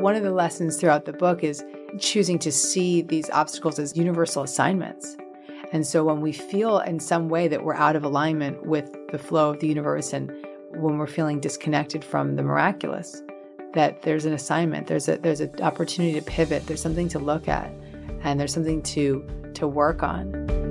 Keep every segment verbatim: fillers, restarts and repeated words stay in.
one of the lessons throughout the book is choosing to see these obstacles as universal assignments. And so when we feel in some way that we're out of alignment with the flow of the universe, and when we're feeling disconnected from the miraculous, that there's an assignment, there's a there's an opportunity to pivot, there's something to look at, and there's something to to work on.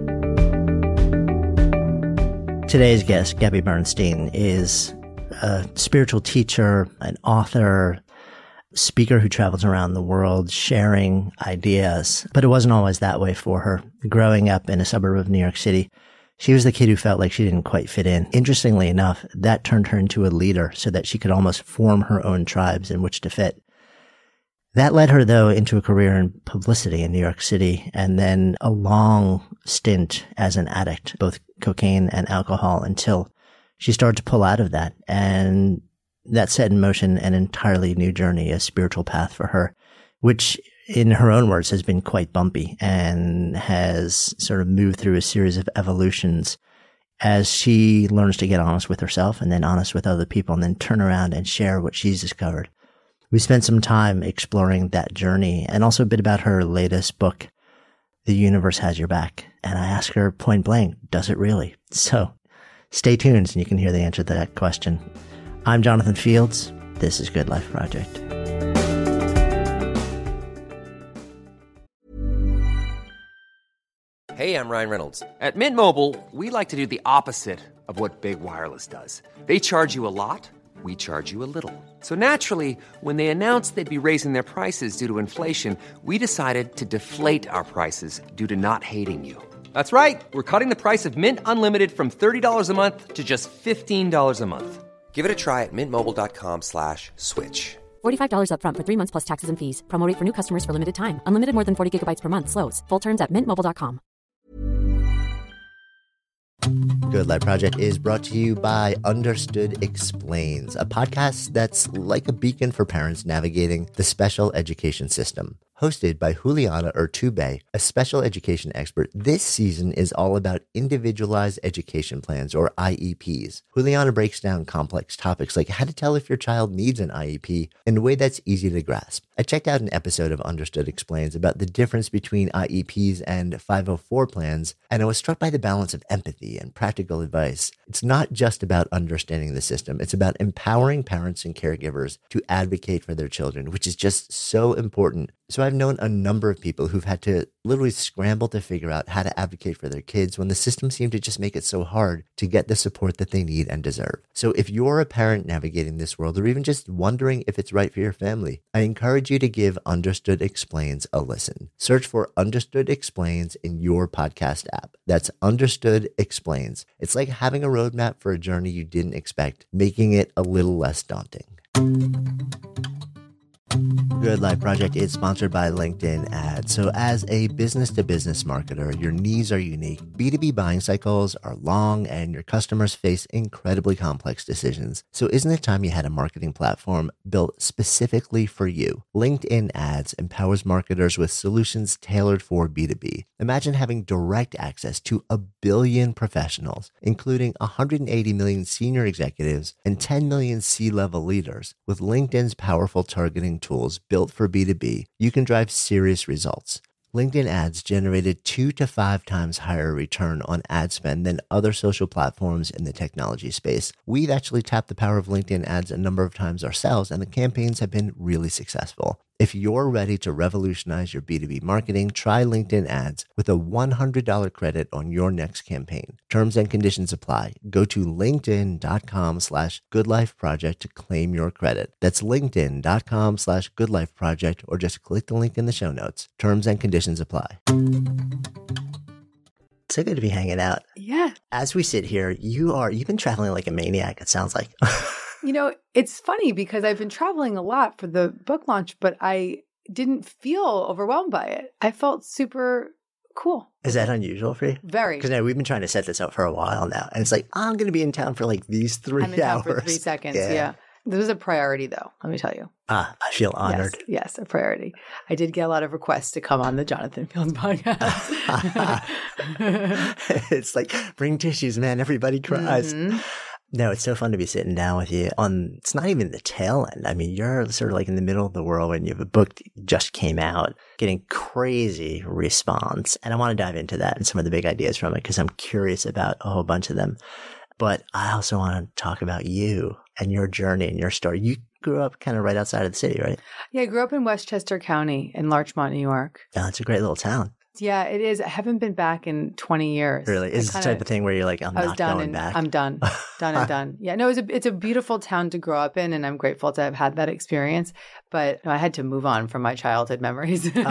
Today's guest, Gabby Bernstein, is a spiritual teacher, an author, speaker who travels around the world sharing ideas. But it wasn't always that way for her. Growing up in a suburb of New York City, she was the kid who felt like she didn't quite fit in. Interestingly enough, that turned her into a leader so that she could almost form her own tribes in which to fit. That led her, though, into a career in publicity in New York City, and then a long stint as an addict, both cocaine and alcohol, until she started to pull out of that. And that set in motion an entirely new journey, a spiritual path for her, which in her own words has been quite bumpy and has sort of moved through a series of evolutions as she learns to get honest with herself and then honest with other people and then turn around and share what she's discovered. We spent some time exploring that journey and also a bit about her latest book, The Universe Has Your Back. And I asked her point blank, does it really? So stay tuned and you can hear the answer to that question. I'm Jonathan Fields. This is Good Life Project. Hey, I'm Ryan Reynolds. At Mint Mobile, we like to do the opposite of what Big Wireless does. They charge you a lot. We charge you a little. So naturally, when they announced they'd be raising their prices due to inflation, we decided to deflate our prices due to not hating you. That's right. We're cutting the price of Mint Unlimited from thirty dollars a month to just fifteen dollars a month. Give it a try at mintmobile.com slash switch. forty-five dollars up front for three months plus taxes and fees. Promo rate for new customers for limited time. Unlimited more than forty gigabytes per month. Slows full terms at mint mobile dot com. Good Life Project is brought to you by Understood Explains, a podcast that's like a beacon for parents navigating the special education system. Hosted by Juliana Urtubey, a special education expert, this season is all about individualized education plans, or I E Ps. Juliana breaks down complex topics like how to tell if your child needs an I E P in a way that's easy to grasp. I checked out an episode of Understood Explains about the difference between I E Ps and five oh four plans, and I was struck by the balance of empathy and practical advice. It's not just about understanding the system, it's about empowering parents and caregivers to advocate for their children, which is just so important. So I've known a number of people who've had to literally scramble to figure out how to advocate for their kids when the system seemed to just make it so hard to get the support that they need and deserve. So if you're a parent navigating this world, or even just wondering if it's right for your family, I encourage you to give Understood Explains a listen. Search for Understood Explains in your podcast app. That's Understood Explains. It's like having a roadmap for a journey you didn't expect, making it a little less daunting. Good Life Project is sponsored by LinkedIn Ads. So as a business-to-business marketer, your needs are unique. B two B buying cycles are long and your customers face incredibly complex decisions. So isn't it time you had a marketing platform built specifically for you? LinkedIn Ads empowers marketers with solutions tailored for B two B. Imagine having direct access to a billion professionals, including one hundred eighty million senior executives and ten million C-level leaders. With LinkedIn's powerful targeting tools built for B two B, you can drive serious results. LinkedIn Ads generated two to five times higher return on ad spend than other social platforms in the technology space. We've actually tapped the power of LinkedIn Ads a number of times ourselves, and the campaigns have been really successful. If you're ready to revolutionize your B two B marketing, try LinkedIn Ads with a one hundred dollars credit on your next campaign. Terms and conditions apply. Go to linkedin.com slash goodlifeproject to claim your credit. That's linkedin.com slash goodlifeproject, or just click the link in the show notes. Terms and conditions apply. So good to be hanging out. Yeah. As we sit here, you are, you've been traveling like a maniac, it sounds like. You know, it's funny because I've been traveling a lot for the book launch, but I didn't feel overwhelmed by it. I felt super cool. Is that unusual for you? Very. Because we've been trying to set this up for a while now. And it's like, I'm going to be in town for like these three I'm in hours. town for three seconds. Yeah. yeah. This was a priority, though, let me tell you. Ah, I feel honored. Yes, yes, a priority. I did get a lot of requests to come on the Jonathan Fields podcast. It's like, bring tissues, man. Everybody cries. Mm-hmm. No, it's so fun to be sitting down with you on, it's not even the tail end. I mean, you're sort of like in the middle of the whirlwind. You have a book that just came out, getting crazy response. And I want to dive into that and some of the big ideas from it because I'm curious about a whole bunch of them. But I also want to talk about you and your journey and your story. You grew up kind of right outside of the city, right? Yeah, I grew up in Westchester County in Larchmont, New York. Oh, it's a great little town. Yeah, it is. I haven't been back in twenty years. Really? It's the type of thing where you're like, I'm I was not done going and back. I'm done. Done and done. Yeah, no, it's a, it's a beautiful town to grow up in, and I'm grateful to have had that experience. But I had to move on from my childhood memories. Oh,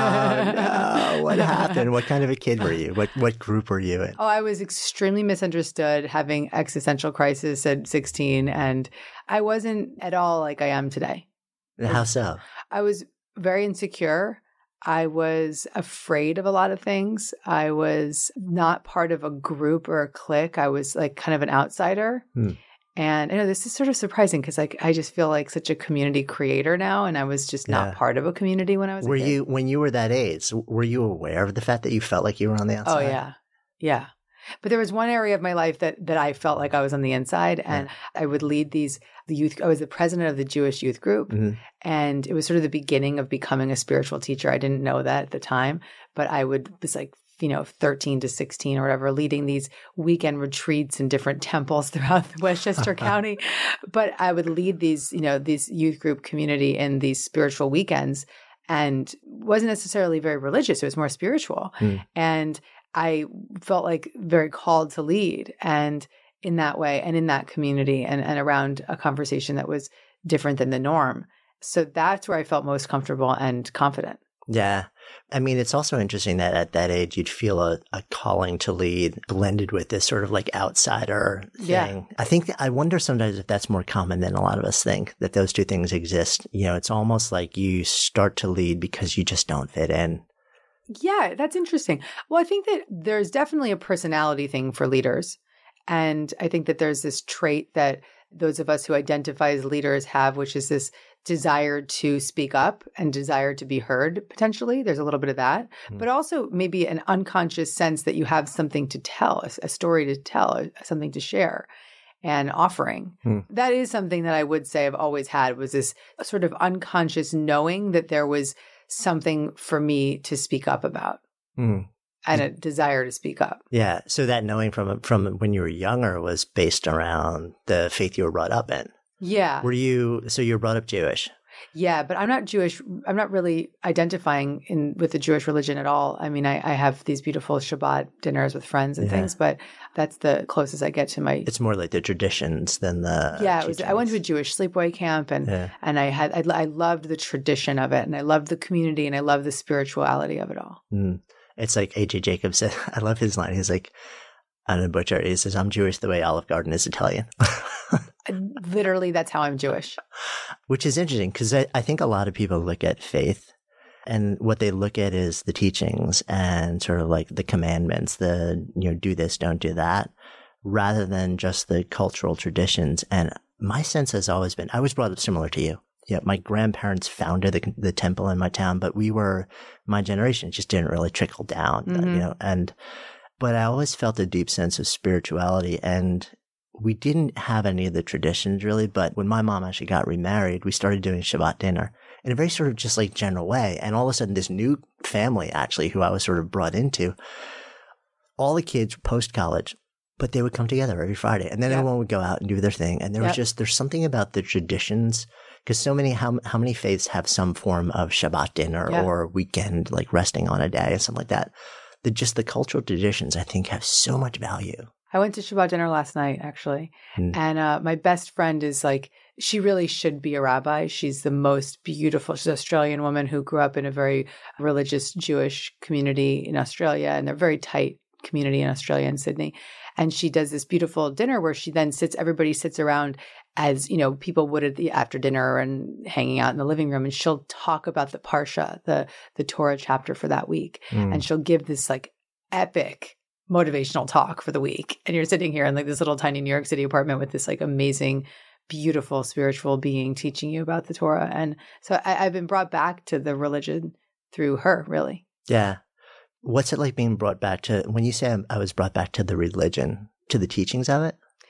no. What happened? What kind of a kid were you? What what group were you in? Oh, I was extremely misunderstood, having existential crisis at sixteen, and I wasn't at all like I am today. How so? I was very insecure. I was afraid of a lot of things. I was not part of a group or a clique. I was like kind of an outsider. Hmm. And I know this is sort of surprising because like I just feel like such a community creator now, and I was just not yeah. part of a community when I was. Were a kid. you when you were that age? Were you aware of the fact that you felt like you were on the outside? Oh yeah, yeah. But there was one area of my life that that I felt like I was on the inside, and yeah. I would lead these the youth. I was the president of the Jewish youth group, mm-hmm. and it was sort of the beginning of becoming a spiritual teacher. I didn't know that at the time, but I would was like you know thirteen to sixteen or whatever, leading these weekend retreats in different temples throughout Westchester County. But I would lead these you know these youth group community in these spiritual weekends, and wasn't necessarily very religious. It was more spiritual, mm. and I felt like very called to lead and in that way and in that community and, and around a conversation that was different than the norm. So that's where I felt most comfortable and confident. Yeah. I mean, it's also interesting that at that age, you'd feel a, a calling to lead blended with this sort of like outsider thing. Yeah. I think, I wonder sometimes if that's more common than a lot of us think, that those two things exist. You know, it's almost like you start to lead because you just don't fit in. Yeah, that's interesting. Well, I think that there's definitely a personality thing for leaders. And I think that there's this trait that those of us who identify as leaders have, which is this desire to speak up and desire to be heard, potentially. There's a little bit of that. Mm. But also maybe an unconscious sense that you have something to tell, a, a story to tell, something to share and offering. Mm. That is something that I would say I've always had, was this sort of unconscious knowing that there was something for me to speak up about mm. and a desire to speak up. Yeah. So that knowing from from when you were younger was based around the faith you were brought up in. Yeah. Were you, so you were brought up Jewish? Yeah, but I'm not Jewish. I'm not really identifying in with the Jewish religion at all. I mean, I, I have these beautiful Shabbat dinners with friends and yeah. things, but that's the closest I get to my. It's more like the traditions than the. Yeah, it was, I went to a Jewish sleepaway camp, and yeah. and I had I, I loved the tradition of it, and I loved the community, and I loved the spirituality of it all. Mm. It's like A J Jacobs said. I love his line. He's like, I don't know, butcher. He says, "I'm Jewish the way Olive Garden is Italian." Literally, that's how I'm Jewish. Which is interesting because I, I think a lot of people look at faith and what they look at is the teachings and sort of like the commandments, the, you know, do this, don't do that, rather than just the cultural traditions. And my sense has always been, I was brought up similar to you. Yeah, my grandparents founded the, the temple in my town, but we were, my generation, it just didn't really trickle down, mm-hmm. you know, and, but I always felt a deep sense of spirituality, and we didn't have any of the traditions really, but when my mom actually got remarried, we started doing Shabbat dinner in a very sort of just like general way. And all of a sudden this new family actually, who I was sort of brought into, all the kids post-college, but they would come together every Friday, and then yep. everyone would go out and do their thing. And there yep. was just, there's something about the traditions, because so many, how, how many faiths have some form of Shabbat dinner yep. or weekend, like resting on a day and something like that. The, just the cultural traditions, I think, have so much value. I went to Shabbat dinner last night, actually. Mm. And uh, my best friend is like, she really should be a rabbi. She's the most beautiful, she's an Australian woman who grew up in a very religious Jewish community in Australia. And they're a very tight community in Australia and Sydney. And she does this beautiful dinner where she then sits, everybody sits around as, you know, people would at the after dinner and hanging out in the living room. And she'll talk about the Parsha, the, the Torah chapter for that week. Mm. And she'll give this like epic motivational talk for the week. And you're sitting here in like this little tiny New York City apartment with this like amazing, beautiful spiritual being teaching you about the Torah. And so I, I've been brought back to the religion through her, really. Yeah. What's it like being brought back to, when you say I was brought back to the religion, to the teachings of it?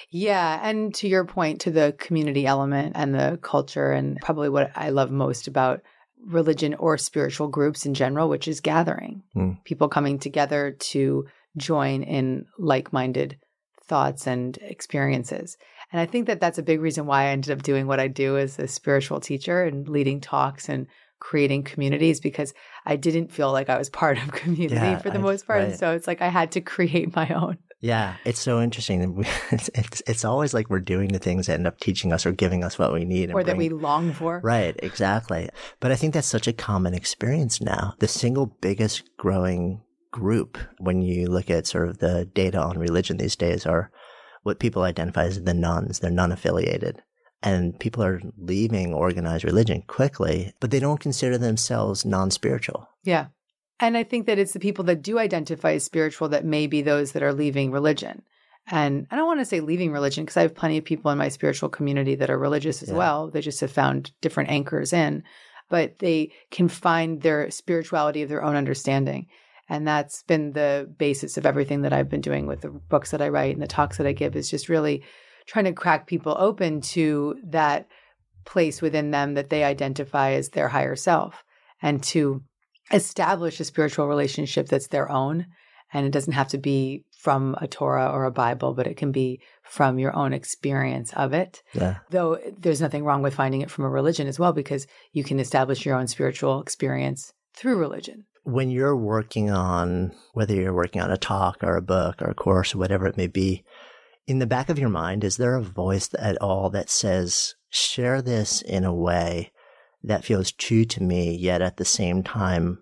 Yeah. And to your point, to the community element and the culture, and probably what I love most about religion or spiritual groups in general, which is gathering, mm. people coming together to join in like-minded thoughts and experiences. And I think that that's a big reason why I ended up doing what I do as a spiritual teacher and leading talks and creating communities, because I didn't feel like I was part of community yeah, for the I, most part. Right. And so it's like I had to create my own. Yeah, it's so interesting. It's, it's, it's always like we're doing the things that end up teaching us or giving us what we need. Or that bring, we long for. Right, exactly. But I think that's such a common experience now. The single biggest growing group, when you look at sort of the data on religion these days, are what people identify as the nones. They're non-affiliated. And people are leaving organized religion quickly, but they don't consider themselves non-spiritual. Yeah. And I think that it's the people that do identify as spiritual that may be those that are leaving religion. And I don't want to say leaving religion, because I have plenty of people in my spiritual community that are religious as yeah. well. They just have found different anchors in, but they can find their spirituality of their own understanding. And that's been the basis of everything that I've been doing with the books that I write and the talks that I give, is just really trying to crack people open to that place within them that they identify as their higher self, and to establish a spiritual relationship that's their own. And it doesn't have to be from a Torah or a Bible, but it can be from your own experience of it. Yeah. Though there's nothing wrong with finding it from a religion as well, because you can establish your own spiritual experience through religion. When you're working on, whether you're working on a talk or a book or a course or whatever it may be, in the back of your mind, is there a voice at all that says, share this in a way that feels true to me, yet at the same time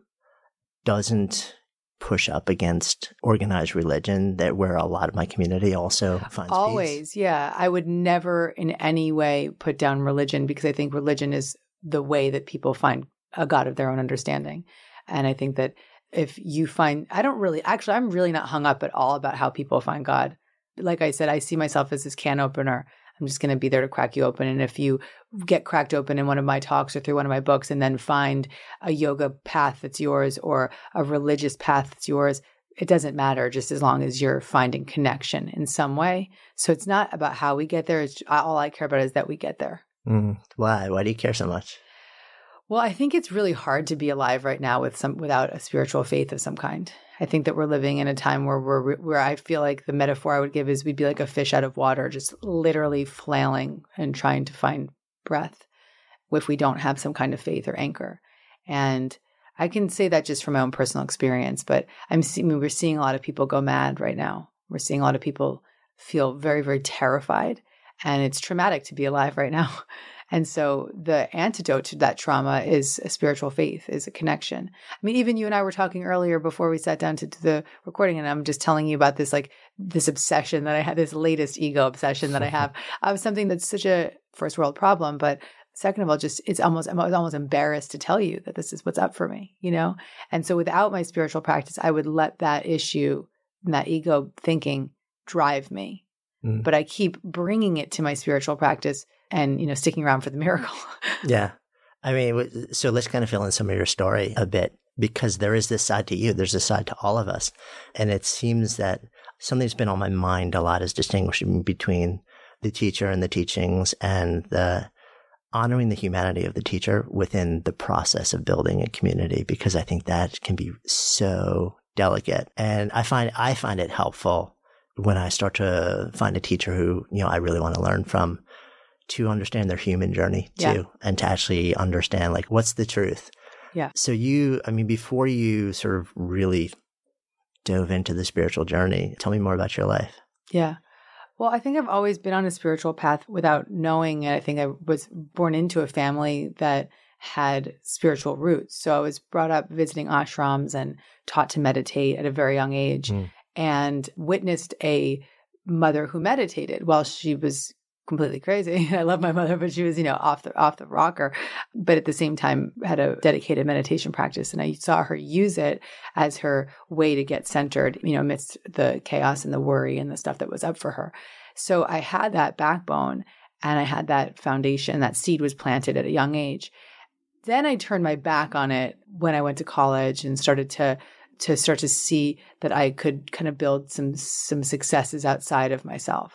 doesn't push up against organized religion, that where a lot of my community also finds Always, peace? Yeah. I would never in any way put down religion, because I think religion is the way that people find a God of their own understanding. And I think that if you find, I don't really, actually, I'm really not hung up at all about how people find God. Like I said, I see myself as this can opener. I'm just going to be there to crack you open. And if you get cracked open in one of my talks or through one of my books, and then find a yoga path that's yours or a religious path that's yours, it doesn't matter, just as long as you're finding connection in some way. So it's not about how we get there. It's, all I care about is that we get there. Mm. Why? Why do you care so much? Well, I think it's really hard to be alive right now with some without a spiritual faith of some kind. I think that we're living in a time where we're where I feel like the metaphor I would give is we'd be like a fish out of water, just literally flailing and trying to find breath if we don't have some kind of faith or anchor. And I can say that just from my own personal experience, but I'm seeing, I mean, we're seeing a lot of people go mad right now. We're seeing a lot of people feel very, very terrified, and it's traumatic to be alive right now. And so the antidote to that trauma is a spiritual faith, is a connection. I mean, even you and I were talking earlier before we sat down to do the recording, and I'm just telling you about this, like this obsession that I had, this latest ego obsession that I have of something that's such a first world problem. But second of all, just it's almost, I'm almost embarrassed to tell you that this is what's up for me, you know? And so without my spiritual practice, I would let that issue and that ego thinking drive me. Mm. But I keep bringing it to my spiritual practice and, you know, sticking around for the miracle. Yeah. I mean, so let's kind of fill in some of your story a bit, because there is this side to you. There's this side to all of us. And it seems that something that's been on my mind a lot is distinguishing between the teacher and the teachings, and the honoring the humanity of the teacher within the process of building a community, because I think that can be so delicate. And I find, I find it helpful when I start to find a teacher who, you know, I really want to learn from, to understand their human journey too, yeah. and to actually understand, like, what's the truth. Yeah. So you, I mean, before you sort of really dove into the spiritual journey, tell me more about your life. Yeah. Well, I think I've always been on a spiritual path without knowing it. I think I was born into a family that had spiritual roots. So I was brought up visiting ashrams and taught to meditate at a very young age, mm. and witnessed a mother who meditated while she was completely crazy. I love my mother, but she was, you know, off the off the rocker, but at the same time had a dedicated meditation practice. And I saw her use it as her way to get centered, you know, amidst the chaos and the worry and the stuff that was up for her. So I had that backbone, and I had that foundation. That seed was planted at a young age. Then I turned my back on it when I went to college and started to to start to see that I could kind of build some some successes outside of myself.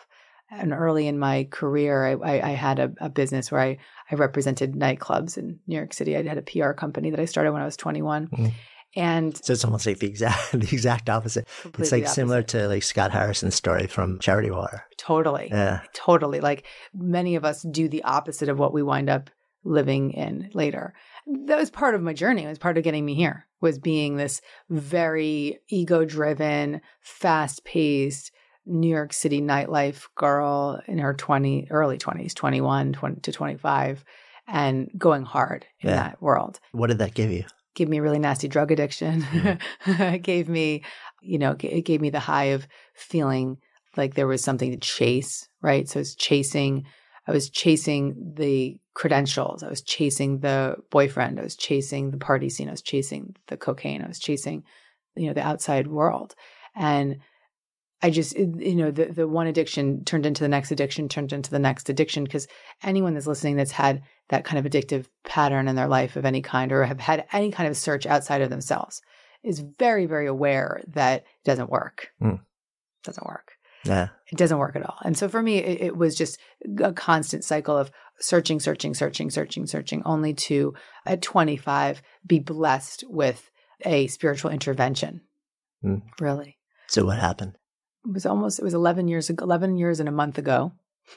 And early in my career, I, I, I had a, a business where I, I represented nightclubs in New York City. I had a P R company that I started when I was twenty-one. Mm. And so it's almost like the exact the exact opposite. It's like similar to like Scott Harrison's story from Charity Water. Totally. Yeah. Totally. Like many of us do the opposite of what we wind up living in later. That was part of my journey. It was part of getting me here, was being this very ego-driven, fast-paced New York City nightlife girl in her twenty, early twenties, twenty-one twenty to twenty-five, and going hard in yeah. that world. What did that give you? Gave me a really nasty drug addiction. Mm. It gave me, you know, it gave me the high of feeling like there was something to chase, right? So I was chasing, I was chasing the credentials. I was chasing the boyfriend. I was chasing the party scene. I was chasing the cocaine. I was chasing, you know, the outside world. And I just, you know, the, the one addiction turned into the next addiction, turned into the next addiction, because anyone that's listening that's had that kind of addictive pattern in their life of any kind, or have had any kind of search outside of themselves, is very, very aware that it doesn't work. Mm. It doesn't work. Yeah. It doesn't work at all. And so for me, it, it was just a constant cycle of searching, searching, searching, searching, searching, only to, at twenty-five, be blessed with a spiritual intervention. Mm. Really. So what happened? It was almost, it was eleven years ago, eleven years and a month ago,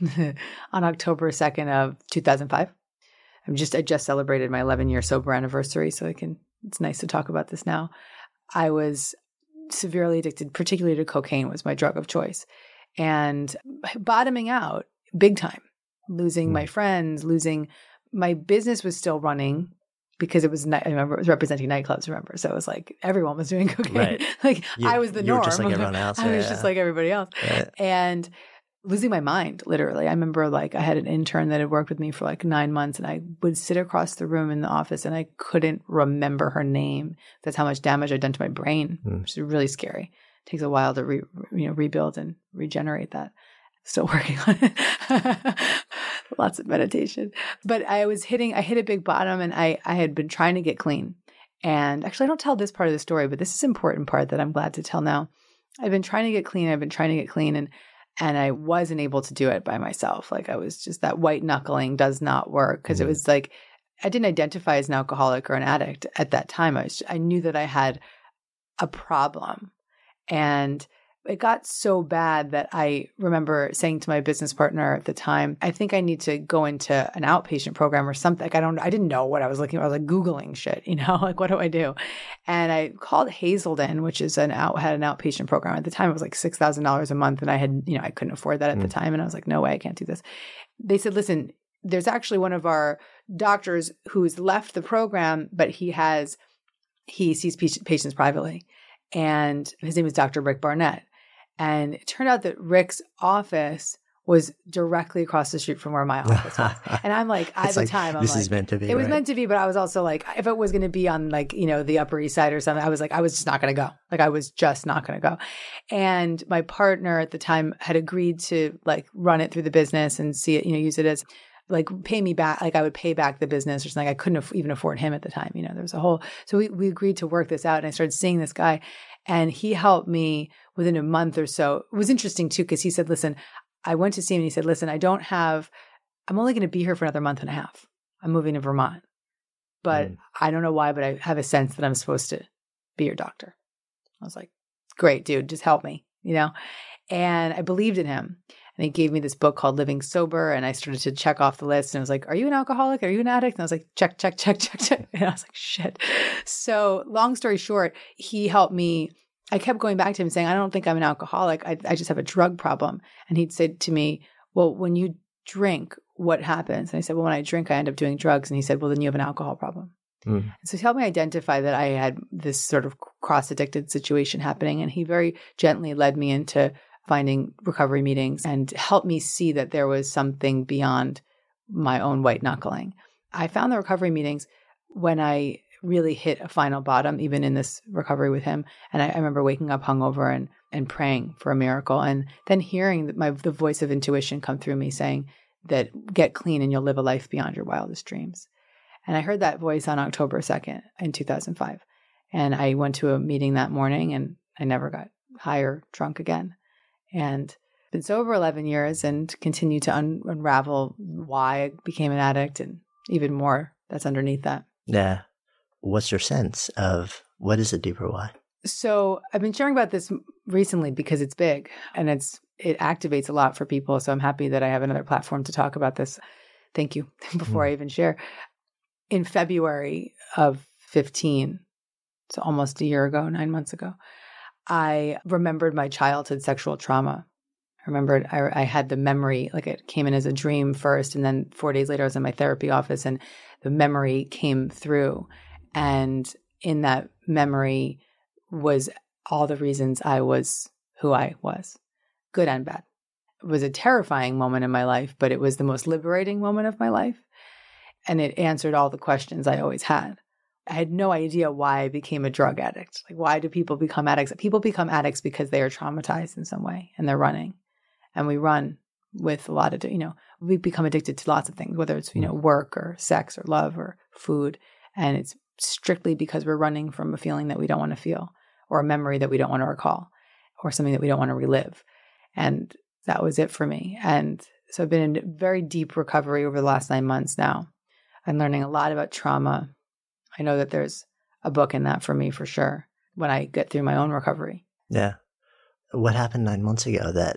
on October second of two thousand five. I'm just, I just celebrated my eleven year sober anniversary. So I can, it's nice to talk about this now. I was severely addicted, particularly to cocaine was my drug of choice, and bottoming out big time, losing mm. my friends, losing my business was still running. Because it was, I remember it was representing nightclubs, remember? So it was like everyone was doing cocaine. Right. Like you, I was the you norm. You were just like everyone else. I was yeah. just like everybody else. Right. And losing my mind, literally. I remember like I had an intern that had worked with me for like nine months and I would sit across the room in the office and I couldn't remember her name. That's how much damage I'd done to my brain, mm. which is really scary. It takes a while to re, you know, rebuild and regenerate that. Still working on it. Lots of meditation. But I was hitting, I hit a big bottom and I, I had been trying to get clean. And actually, I don't tell this part of the story, but this is an important part that I'm glad to tell now. I've been trying to get clean. I've been trying to get clean and, and I wasn't able to do it by myself. Like I was just, that white knuckling does not work because mm-hmm. it was like, I didn't identify as an alcoholic or an addict at that time. I was, I knew that I had a problem. And it got so bad that I remember saying to my business partner at the time, I think I need to go into an outpatient program or something. Like I don't, I didn't know what I was looking for. I was like Googling shit, you know, like what do I do? And I called Hazelden, which is an out, had an outpatient program. At the time, it was like six thousand dollars a month. And I had, you know, I couldn't afford that at mm. the time. And I was like, no way, I can't do this. They said, listen, there's actually one of our doctors who's left the program, but he has, he sees patients privately. And his name is Doctor Rick Barnett. And it turned out that Rick's office was directly across the street from where my office was. And I'm like, at the like, time, I'm this like, is meant to be. It was right? meant to be, but I was also like, if it was going to be on like, you know, the Upper East Side or something, I was like, I was just not going to go. Like, I was just not going to go. And my partner at the time had agreed to like run it through the business and see it, you know, use it as like pay me back. Like I would pay back the business or something. I couldn't even afford him at the time. You know, there was a whole, so we, we agreed to work this out. And I started seeing this guy. And he helped me within a month or so. It was interesting too, because he said, listen, I went to see him and he said, listen, I don't have, I'm only going to be here for another month and a half. I'm moving to Vermont. But mm. I don't know why, but I have a sense that I'm supposed to be your doctor. I was like, great, dude, just help me, you know? And I believed in him. And he gave me this book called Living Sober. And I started to check off the list. And I was like, are you an alcoholic? Are you an addict? And I was like, check, check, check, check, check. And I was like, shit. So long story short, he helped me. I kept going back to him saying, I don't think I'm an alcoholic. I, I just have a drug problem. And he'd said to me, well, when you drink, what happens? And I said, well, when I drink, I end up doing drugs. And he said, well, then you have an alcohol problem. Mm. And so he helped me identify that I had this sort of cross-addicted situation happening. And he very gently led me into finding recovery meetings and helped me see that there was something beyond my own white knuckling. I found the recovery meetings when I really hit a final bottom, even in this recovery with him. And I, I remember waking up hungover and, and praying for a miracle. And then hearing my, the voice of intuition come through me saying that get clean and you'll live a life beyond your wildest dreams. And I heard that voice on October second in two thousand five. And I went to a meeting that morning and I never got high or drunk again. And been sober eleven years and continue to un- unravel why I became an addict and even more that's underneath that. Yeah. What's your sense of what is a deeper why? So I've been sharing about this recently because it's big and it's it activates a lot for people. So I'm happy that I have another platform to talk about this. Thank you. Before mm. I even share. In February of fifteen, so almost a year ago, nine months ago, I remembered my childhood sexual trauma. I remembered I, I had the memory, like it came in as a dream first, and then four days later I was in my therapy office and the memory came through. And in that memory was all the reasons I was who I was, good and bad. It was a terrifying moment in my life, but it was the most liberating moment of my life. And it answered all the questions I always had. I had no idea why I became a drug addict. Like, why do people become addicts? People become addicts because they are traumatized in some way and they're running. And we run with a lot of, you know, we become addicted to lots of things, whether it's, you know, work or sex or love or food. And it's strictly because we're running from a feeling that we don't want to feel or a memory that we don't want to recall or something that we don't want to relive. And that was it for me. And so I've been in very deep recovery over the last nine months now. I'm learning a lot about trauma. I know that there's a book in that for me for sure when I get through my own recovery. Yeah. What happened nine months ago that,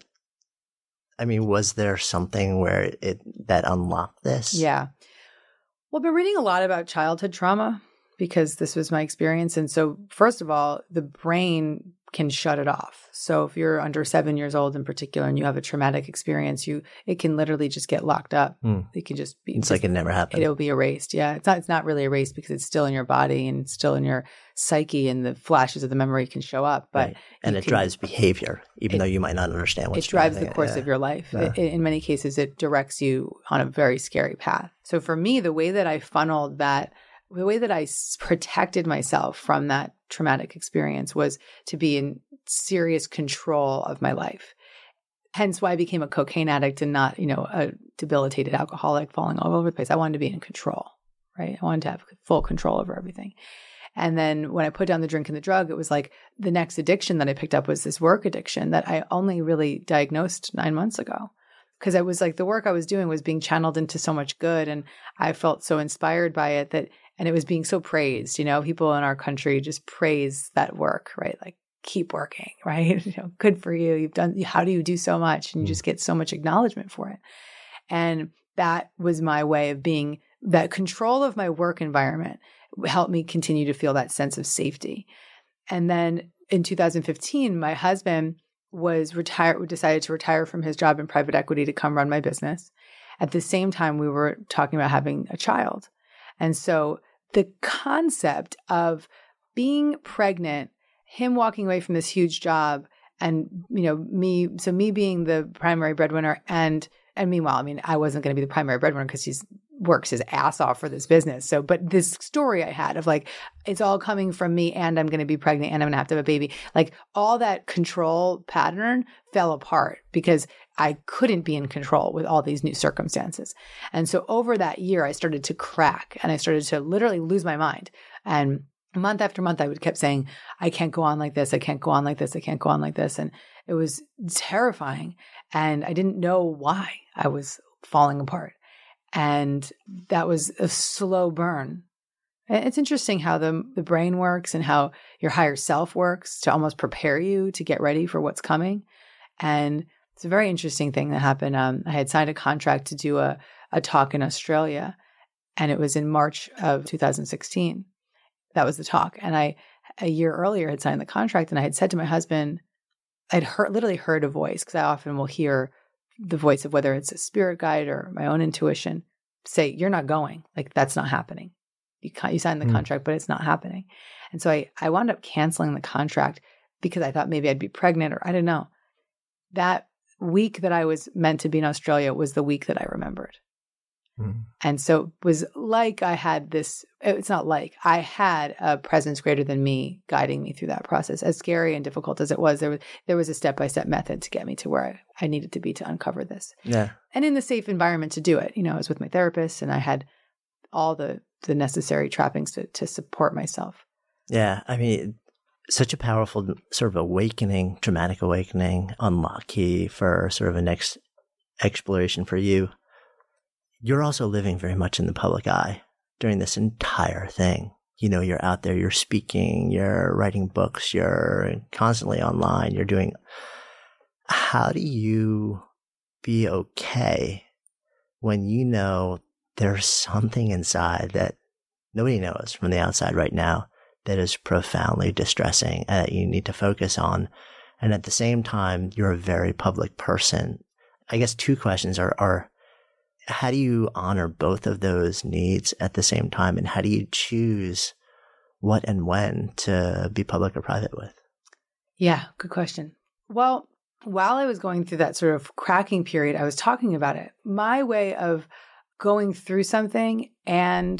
I mean, was there something where it that unlocked this? Yeah. Well, I've been reading a lot about childhood trauma because this was my experience. And so first of all, the brain can shut it off. So if you're under seven years old in particular and you have a traumatic experience, you it can literally just get locked up. Mm. It can just be It's just, like it never happened. It'll be erased. Yeah. It's not it's not really erased because it's still in your body and still in your psyche and the flashes of the memory can show up. But right. And it can, drives behavior, even it, though you might not understand what's It drives the it. course yeah. of your life. Yeah. It, in many cases, it directs you on a very scary path. So for me, the way that I funneled that the way that I protected myself from that traumatic experience was to be in serious control of my life. Hence why I became a cocaine addict and not, you know, a debilitated alcoholic falling all over the place. I wanted to be in control, right? I wanted to have full control over everything. And then when I put down the drink and the drug, it was like the next addiction that I picked up was this work addiction that I only really diagnosed nine months ago. Because I was like, the work I was doing was being channeled into so much good. And I felt so inspired by it that, and it was being so praised, you know, people in our country just praise that work, right? Like, keep working, right? You know, good for you. You've done, how do you do so much? And you just get so much acknowledgement for it. And that was my way of being, that control of my work environment helped me continue to feel that sense of safety. And then in two thousand fifteen, my husband was retired, decided to retire from his job in private equity to come run my business. At the same time, we were talking about having a child. And so the concept of being pregnant, him walking away from this huge job and, you know, me, so me being the primary breadwinner and, and meanwhile, I mean, I wasn't going to be the primary breadwinner because he's works his ass off for this business. So, but this story I had of like, it's all coming from me and I'm going to be pregnant and I'm going to have to have a baby. Like all that control pattern fell apart because I couldn't be in control with all these new circumstances. And so over that year, I started to crack and I started to literally lose my mind. And month after month, I would kept saying, I can't go on like this. I can't go on like this. I can't go on like this. And it was terrifying. And I didn't know why I was falling apart. And that was a slow burn. It's interesting how the, the brain works and how your higher self works to almost prepare you to get ready for what's coming. And it's a very interesting thing that happened. Um, I had signed a contract to do a, a talk in Australia, and it was in March of two thousand sixteen. That was the talk. And I, a year earlier, had signed the contract, and I had said to my husband, I'd heard, literally heard a voice, because I often will hear the voice of whether it's a spirit guide or my own intuition say, you're not going. Like, that's not happening. You can't, you signed the mm. contract, but it's not happening. And so I, I wound up canceling the contract because I thought maybe I'd be pregnant or I don't know. That week that I was meant to be in Australia was the week that I remembered. Mm. And so it was like I had this, it's not like, I had a presence greater than me guiding me through that process. As scary and difficult as it was, there was, there was a step-by-step method to get me to where I, I needed to be to uncover this. Yeah. And in the safe environment to do it. You know, I was with my therapist and I had all the, the necessary trappings to, to support myself. Yeah. I mean, such a powerful sort of awakening, dramatic awakening, unlock key for sort of a next exploration for you. You're also living very much in the public eye during this entire thing. You know, you're out there, you're speaking, you're writing books, you're constantly online, you're doing. How do you be okay when you know there's something inside that nobody knows from the outside right now that is profoundly distressing and that you need to focus on? And at the same time, you're a very public person. I guess two questions are, are how do you honor both of those needs at the same time? And how do you choose what and when to be public or private with? Yeah, good question. Well, while I was going through that sort of cracking period, I was talking about it. My way of going through something, and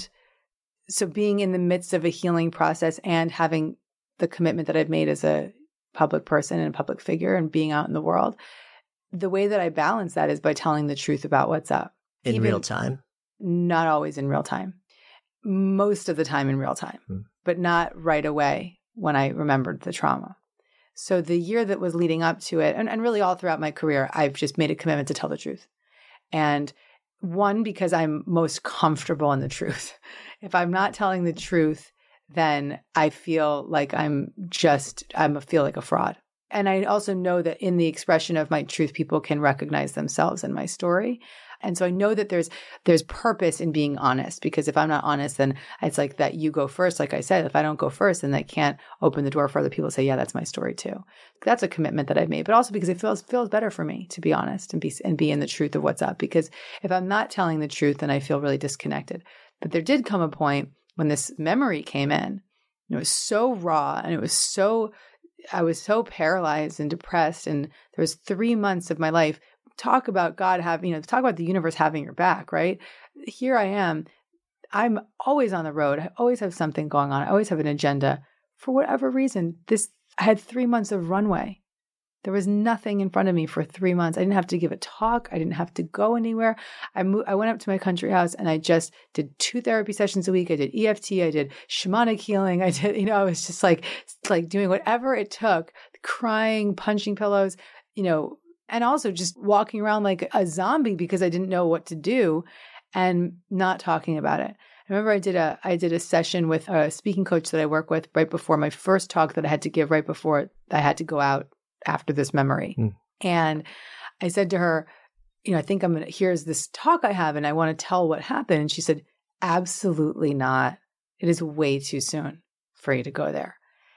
so being in the midst of a healing process and having the commitment that I've made as a public person and a public figure and being out in the world, the way that I balance that is by telling the truth about what's up. In Even, real time? Not always in real time. Most of the time in real time, hmm. but not right away when I remembered the trauma. So the year that was leading up to it, and, and really all throughout my career, I've just made a commitment to tell the truth. And one, because I'm most comfortable in the truth. If I'm not telling the truth, then I feel like I'm just, I'm a, feel like a fraud. And I also know that in the expression of my truth, people can recognize themselves in my story. And so I know that there's there's purpose in being honest, because if I'm not honest, then it's like that you go first. Like I said, if I don't go first, then that can't open the door for other people to say, yeah, that's my story too. That's a commitment that I've made, but also because it feels feels better for me to be honest and be and be in the truth of what's up. Because if I'm not telling the truth, then I feel really disconnected. But there did come a point when this memory came in, and it was so raw, and it was so, I was so paralyzed and depressed, and there was three months of my life. Talk about God having, you know, talk about the universe having your back, right? Here I am. I'm always on the road. I always have something going on. I always have an agenda. For whatever reason, this, I had three months of runway. There was nothing in front of me for three months. I didn't have to give a talk. I didn't have to go anywhere. I moved, I went up to my country house and I just did two therapy sessions a week. I did E F T. I did shamanic healing. I did, you know, I was just like, like doing whatever it took, crying, punching pillows, you know, and also just walking around like a zombie because I didn't know what to do and not talking about it. I remember I did a I did a session with a speaking coach that I work with right before my first talk that I had to give right before I had to go out after this memory. Mm. And I said to her, you know, I think I'm going to, here's this talk I have and I want to tell what happened. And she said, absolutely not. It is way too soon for you to go there.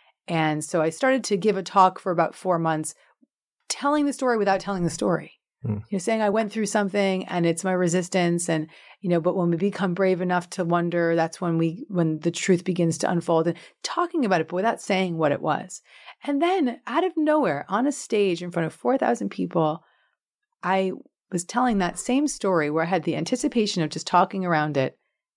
And so I started to give a talk for about four months telling the story without telling the story. Mm. You know, saying I went through something and it's my resistance, and you know, but when we become brave enough to wonder, that's when we when the truth begins to unfold, and talking about it but without saying what it was. And then out of nowhere, on a stage in front of four thousand people, I was telling that same story where I had the anticipation of just talking around it.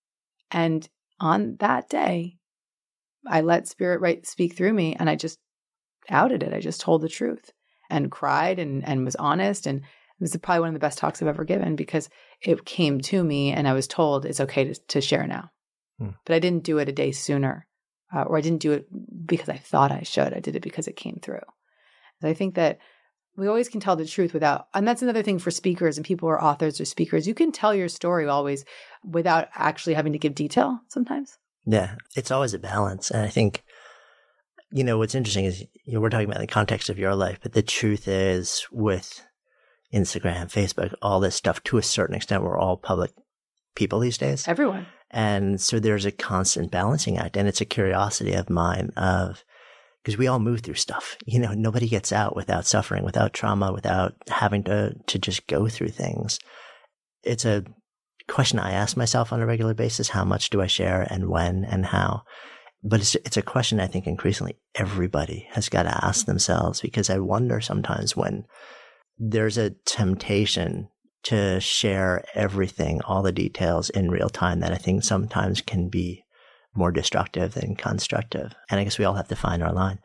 And on that day, I let Spirit right speak through me, and I just outed it. I just told the truth. And cried and, and was honest. And it was probably one of the best talks I've ever given because it came to me and I was told it's okay to, to share now. Hmm. But I didn't do it a day sooner, uh, or I didn't do it because I thought I should. I did it because it came through. And I think that we always can tell the truth without, and that's another thing for speakers and people who are authors or speakers. You can tell your story always without actually having to give detail sometimes. Yeah, it's always a balance. And I think, you know, what's interesting is, you know, we're talking about the context of your life, but the truth is with Instagram, Facebook, all this stuff, to a certain extent, we're all public people these days. Everyone. And so there's a constant balancing act. And it's a curiosity of mine of, because we all move through stuff. You know, nobody gets out without suffering, without trauma, without having to, to just go through things. It's a question I ask myself on a regular basis. How much do I share and when and how? But it's it's a question I think increasingly everybody has got to ask themselves, because I wonder sometimes when there's a temptation to share everything, all the details in real time, that I think sometimes can be more destructive than constructive. And I guess we all have to find our line.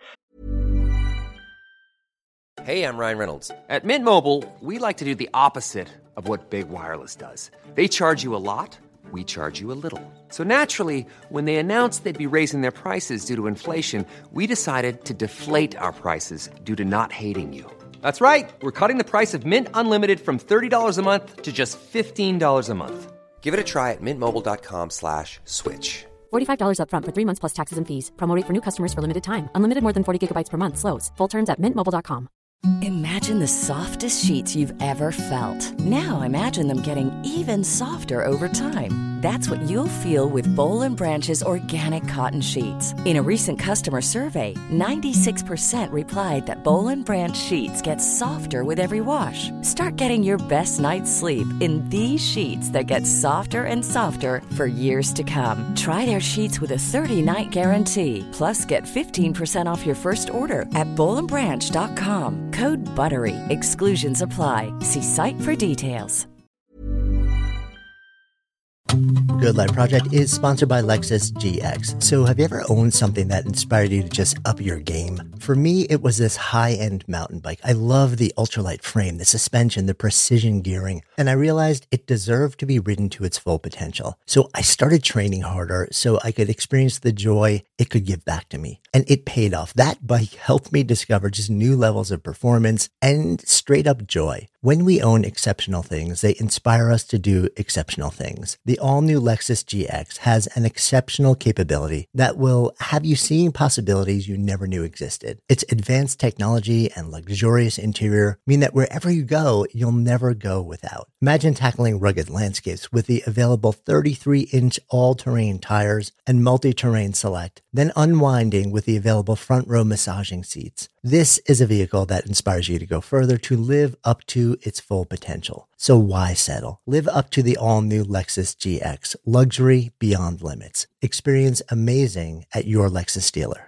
Hey, I'm Ryan Reynolds. At Mint Mobile, we like to do the opposite of what Big Wireless does. They charge you a lot. we charge you a little. So naturally, when they announced they'd be raising their prices due to inflation, we decided to deflate our prices due to not hating you. That's right. We're cutting the price of Mint Unlimited from thirty dollars a month to just fifteen dollars a month. Give it a try at mintmobile.com slash switch. forty-five dollars up front for three months plus taxes and fees. Promo rate for new customers for limited time. Unlimited more than forty gigabytes per month. Slows full terms at mint mobile dot com. Imagine the softest sheets you've ever felt. Now imagine them getting even softer over time. That's what you'll feel with Boll and Branch's organic cotton sheets. In a recent customer survey, ninety-six percent replied that Boll and Branch sheets get softer with every wash. Start getting your best night's sleep in these sheets that get softer and softer for years to come. Try their sheets with a thirty-night guarantee. Plus, get fifteen percent off your first order at boll and branch dot com. Code BUTTERY. Exclusions apply. See site for details. Good Life Project is sponsored by Lexus G X. So have you ever owned something that inspired you to just up your game? For me, it was this high-end mountain bike. I love the ultralight frame, the suspension, the precision gearing, and I realized it deserved to be ridden to its full potential. So I started training harder so I could experience the joy it could give back to me. And it paid off. That bike helped me discover just new levels of performance and straight up joy. When we own exceptional things, they inspire us to do exceptional things. The all-new Lexus G X has an exceptional capability that will have you seeing possibilities you never knew existed. Its advanced technology and luxurious interior mean that wherever you go, you'll never go without. Imagine tackling rugged landscapes with the available thirty-three inch all-terrain tires and multi-terrain select, then unwinding with the available front row massaging seats. This is a vehicle that inspires you to go further, to live up to its full potential. So why settle? Live up to the all-new Lexus G X. Luxury beyond limits. Experience amazing at your Lexus dealer.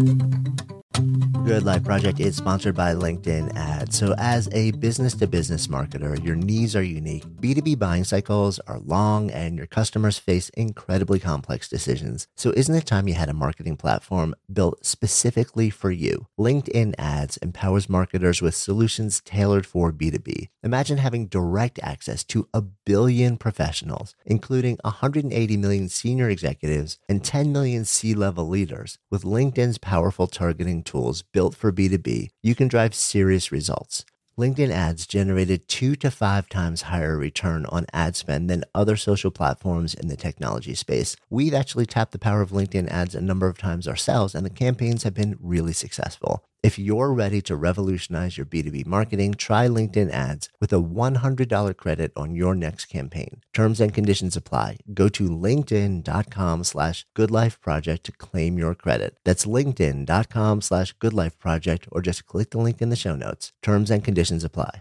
Good Life Project is sponsored by LinkedIn Ads. So as a business-to-business marketer, your needs are unique. B two B buying cycles are long and your customers face incredibly complex decisions. So isn't it time you had a marketing platform built specifically for you? LinkedIn Ads empowers marketers with solutions tailored for B two B. Imagine having direct access to a billion professionals, including one hundred eighty million senior executives and ten million C-level leaders. With LinkedIn's powerful targeting tools built for B two B, you can drive serious results. LinkedIn Ads generated two to five times higher return on ad spend than other social platforms in the technology space. We've actually tapped the power of LinkedIn Ads a number of times ourselves, and the campaigns have been really successful. If you're ready to revolutionize your B two B marketing, try LinkedIn Ads with a one hundred dollars credit on your next campaign. Terms and conditions apply. Go to linkedin.com slash goodlifeproject to claim your credit. That's linkedin.com slash goodlifeproject, or just click the link in the show notes. Terms and conditions apply.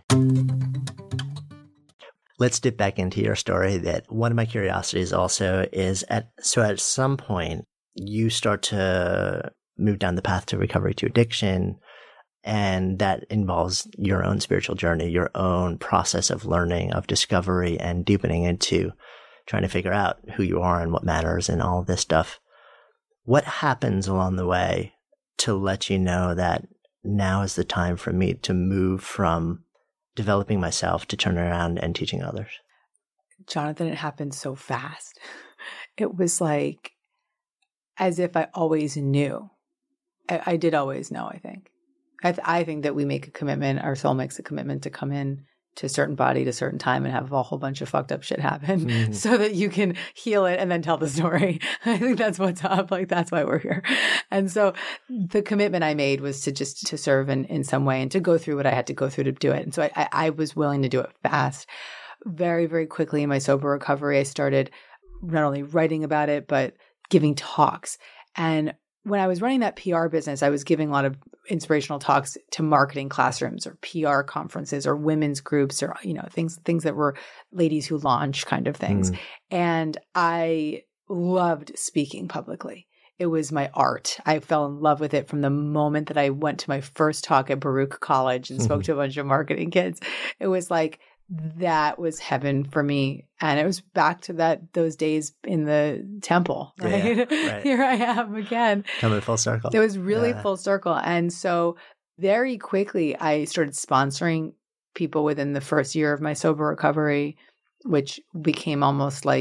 Let's dip back into your story. That one of my curiosities also is at, so at some point you start to move down the path to recovery to addiction. And that involves your own spiritual journey, your own process of learning, of discovery, and deepening into trying to figure out who you are and what matters and all of this stuff. What happens along the way to let you know that now is the time for me to move from developing myself to turning around and teaching others? Jonathan, it happened so fast. It was like as if I always knew. I, I did always know, I think. I, th- I think that we make a commitment, our soul makes a commitment to come in to a certain body at a certain time and have a whole bunch of fucked up shit happen mm-hmm. so that you can heal it and then tell the story. I think that's what's up. Like, that's why we're here. And so the commitment I made was to just to serve in, in some way and to go through what I had to go through to do it. And so I, I, I was willing to do it fast. Very, very quickly in my sober recovery, I started not only writing about it, but giving talks. And when I was running that P R business, I was giving a lot of inspirational talks to marketing classrooms or P R conferences or women's groups or, you know, things, things that were ladies who launch kind of things. Mm. And I loved speaking publicly. It was my art. I fell in love with it from the moment that I went to my first talk at Baruch College and spoke mm-hmm. to a bunch of marketing kids. It was like, that was heaven for me. And it was back to that, those days in the temple, right? Yeah, right. Here I am again. Coming full circle. It was really yeah. full circle. And so very quickly, I started sponsoring people within the first year of my sober recovery, which became almost like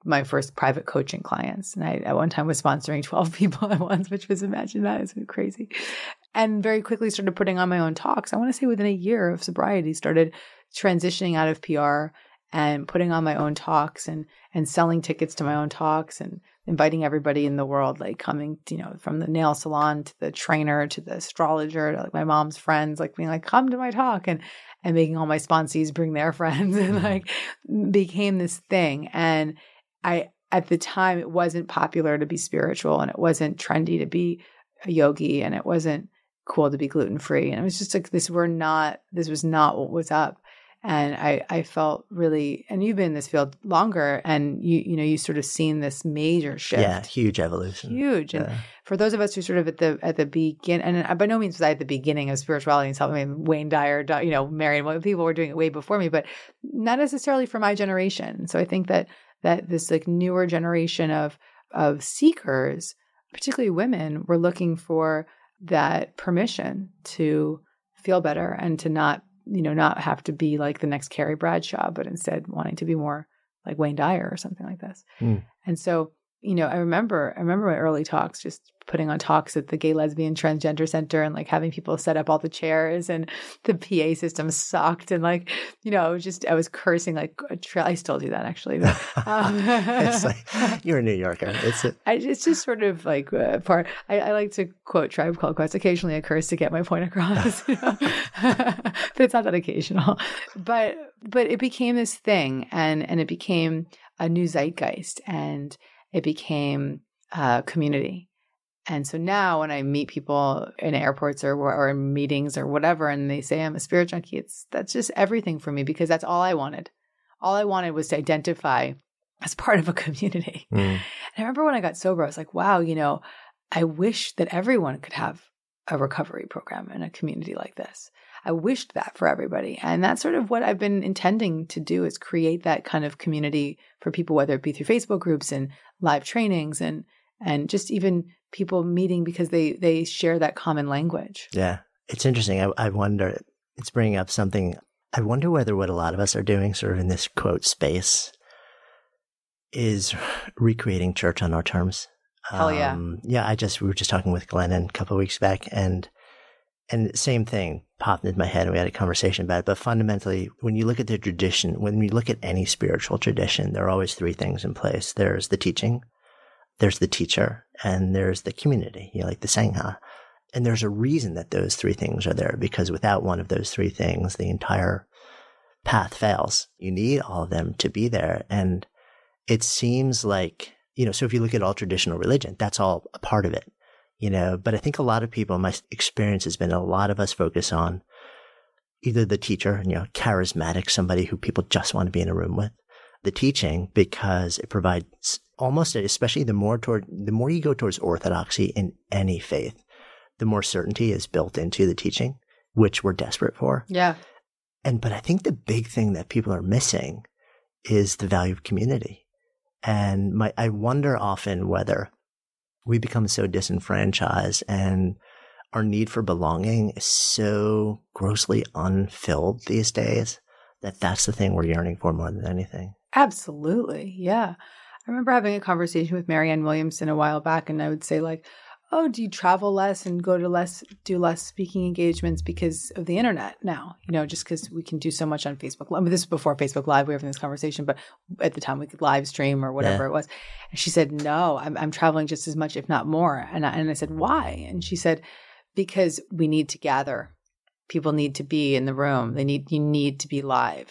my first private coaching clients. And I, at one time, was sponsoring twelve people at once, which was, imagine that, it's crazy. And very quickly started putting on my own talks. I want to say within a year of sobriety, started transitioning out of P R and putting on my own talks and and selling tickets to my own talks and inviting everybody in the world, like coming, you know, from the nail salon to the trainer to the astrologer to like my mom's friends, like being like, come to my talk, and and making all my sponsees bring their friends, and like became this thing. And I, at the time, it wasn't popular to be spiritual, and it wasn't trendy to be a yogi, and it wasn't cool to be gluten-free. And it was just like, this were not, this was not what was up. And I, I felt really, and you've been in this field longer, and you, you know, you sort of seen this major shift. Yeah, huge evolution. Huge. And yeah. for those of us who sort of at the at the begin, and by no means was I at the beginning of spirituality and self. I mean, Wayne Dyer, you know, Marion, people were doing it way before me, but not necessarily for my generation. So I think that that this like newer generation of of seekers, particularly women, were looking for that permission to feel better and to not, you know, not have to be like the next Carrie Bradshaw, but instead wanting to be more like Wayne Dyer or something like this. Mm. And so, you know, I remember, I remember my early talks, just putting on talks at the Gay Lesbian Transgender Center and like having people set up all the chairs, and the P A system sucked. And like, you know, I was just, I was cursing like a tra- I still do that actually. But, um, it's like, you're a New Yorker. It's a- I, it's just sort of like uh, part, I, I like to quote Tribe Called Quest, occasionally I curse to get my point across, you know? But it's not that occasional. But, but it became this thing, and, and it became a new zeitgeist, and it became a community. And so now when I meet people in airports or or in meetings or whatever, and they say I'm a spirit junkie, it's that's just everything for me, because that's all I wanted. All I wanted was to identify as part of a community. Mm. And I remember when I got sober, I was like, wow, you know, I wish that everyone could have a recovery program in a community like this. I wished that for everybody. And that's sort of what I've been intending to do, is create that kind of community for people, whether it be through Facebook groups and live trainings and and just even people meeting because they they share that common language. Yeah. It's interesting. I, I wonder, it's bringing up something. I wonder whether what a lot of us are doing sort of in this quote space is recreating church on our terms. Hell yeah. Um, yeah. I just, we were just talking with Glennon a couple of weeks back, and And same thing popped into my head, and we had a conversation about it. But fundamentally, when you look at the tradition, when you look at any spiritual tradition, there are always three things in place. There's the teaching, there's the teacher, and there's the community, you know, like the Sangha. And there's a reason that those three things are there, because without one of those three things, the entire path fails. You need all of them to be there. And it seems like, you know, so if you look at all traditional religion, that's all a part of it. You know, but I think a lot of people, my experience has been a lot of us focus on either the teacher, you know, charismatic, somebody who people just want to be in a room with, the teaching, because it provides almost, especially the more toward, the more you go towards orthodoxy in any faith, the more certainty is built into the teaching, which we're desperate for. Yeah. And, but I think the big thing that people are missing is the value of community. And my, I wonder often whether we become so disenfranchised and our need for belonging is so grossly unfilled these days that that's the thing we're yearning for more than anything. Absolutely. Yeah. I remember having a conversation with Marianne Williamson a while back, and I would say like, oh, do you travel less and go to less, do less speaking engagements because of the internet now? You know, just because we can do so much on Facebook. I mean, this is before Facebook Live, we were having this conversation, but at the time we could live stream or whatever yeah. it was. And she said, no, I'm, I'm traveling just as much, if not more. And I, and I said, why? And she said, because we need to gather. People need to be in the room. They need, you need to be live.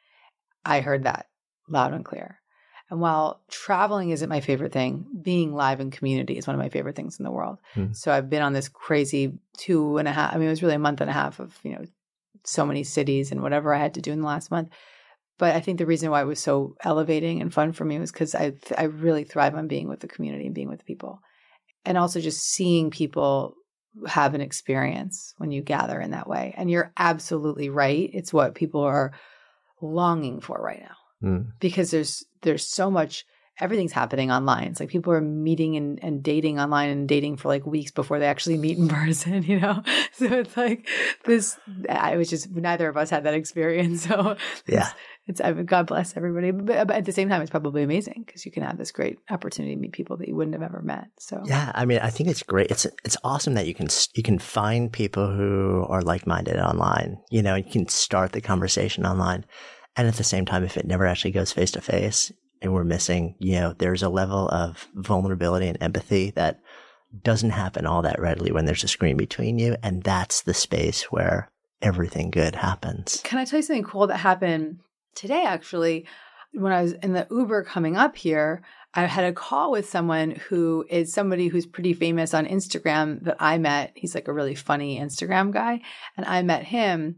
I heard that loud and clear. And while traveling isn't my favorite thing, being live in community is one of my favorite things in the world. Mm. So I've been on this crazy two and a half, I mean, it was really a month and a half of, you know, so many cities and whatever I had to do in the last month. But I think the reason why it was so elevating and fun for me was because I, I really thrive on being with the community and being with people. And also just seeing people have an experience when you gather in that way. And you're absolutely right. It's what people are longing for right now. Mm. Because there's there's so much, everything's happening online. It's like people are meeting and, and dating online and dating for like weeks before they actually meet in person, you know? So it's like this, I was just, neither of us had that experience. So yeah, It's I mean, God bless everybody. But, but at the same time, it's probably amazing because you can have this great opportunity to meet people that you wouldn't have ever met. So yeah, I mean, I think it's great. It's it's awesome that you can you can find people who are like-minded online. You know, you can start the conversation online, and at the same time, if it never actually goes face to face, and we're missing, you know, there's a level of vulnerability and empathy that doesn't happen all that readily when there's a screen between you, and that's the space where everything good happens. Can I tell you something cool that happened today, actually? When I was in the Uber coming up here, I had a call with someone who is somebody who's pretty famous on Instagram that I met. He's like a really funny Instagram guy. And I met him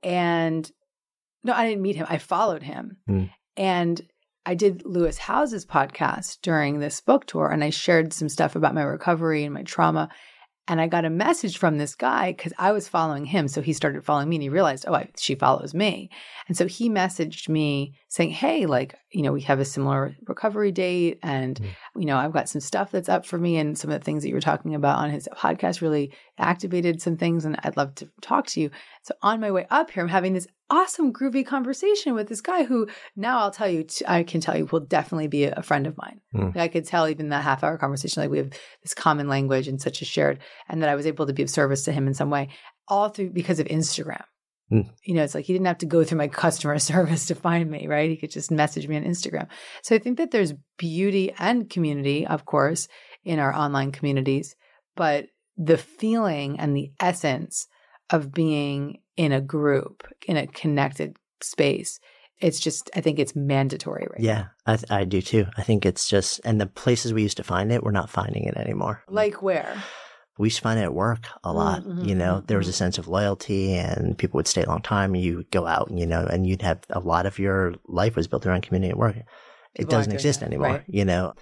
and no, I didn't meet him. I followed him. Mm. And I did Lewis Howes's podcast during this book tour, and I shared some stuff about my recovery and my trauma. And I got a message from this guy because I was following him. So he started following me and he realized, oh, I, she follows me. And so he messaged me saying, hey, like, you know, we have a similar recovery date and, mm. you know, I've got some stuff that's up for me. And some of the things that you were talking about on his podcast really activated some things. And I'd love to talk to you. So on my way up here, I'm having this awesome groovy conversation with this guy who now I'll tell you, I can tell you will definitely be a friend of mine. Mm. Like I could tell even that half hour conversation, like we have this common language and such a shared, and that I was able to be of service to him in some way, all through because of Instagram. Mm. You know, it's like he didn't have to go through my customer service to find me, right? He could just message me on Instagram. So I think that there's beauty and community, of course, in our online communities, but the feeling and the essence of being in a group, in a connected space, it's just, I think it's mandatory right yeah, now. Yeah, I, I do too. I think it's just, and the places we used to find it, we're not finding it anymore. Like where? We used to find it at work a lot. Mm-hmm, you know, mm-hmm. There was a sense of loyalty and people would stay a long time. You would go out and, you know, and you'd have a lot of your life was built around community at work. It people doesn't exist that, anymore, right? You know,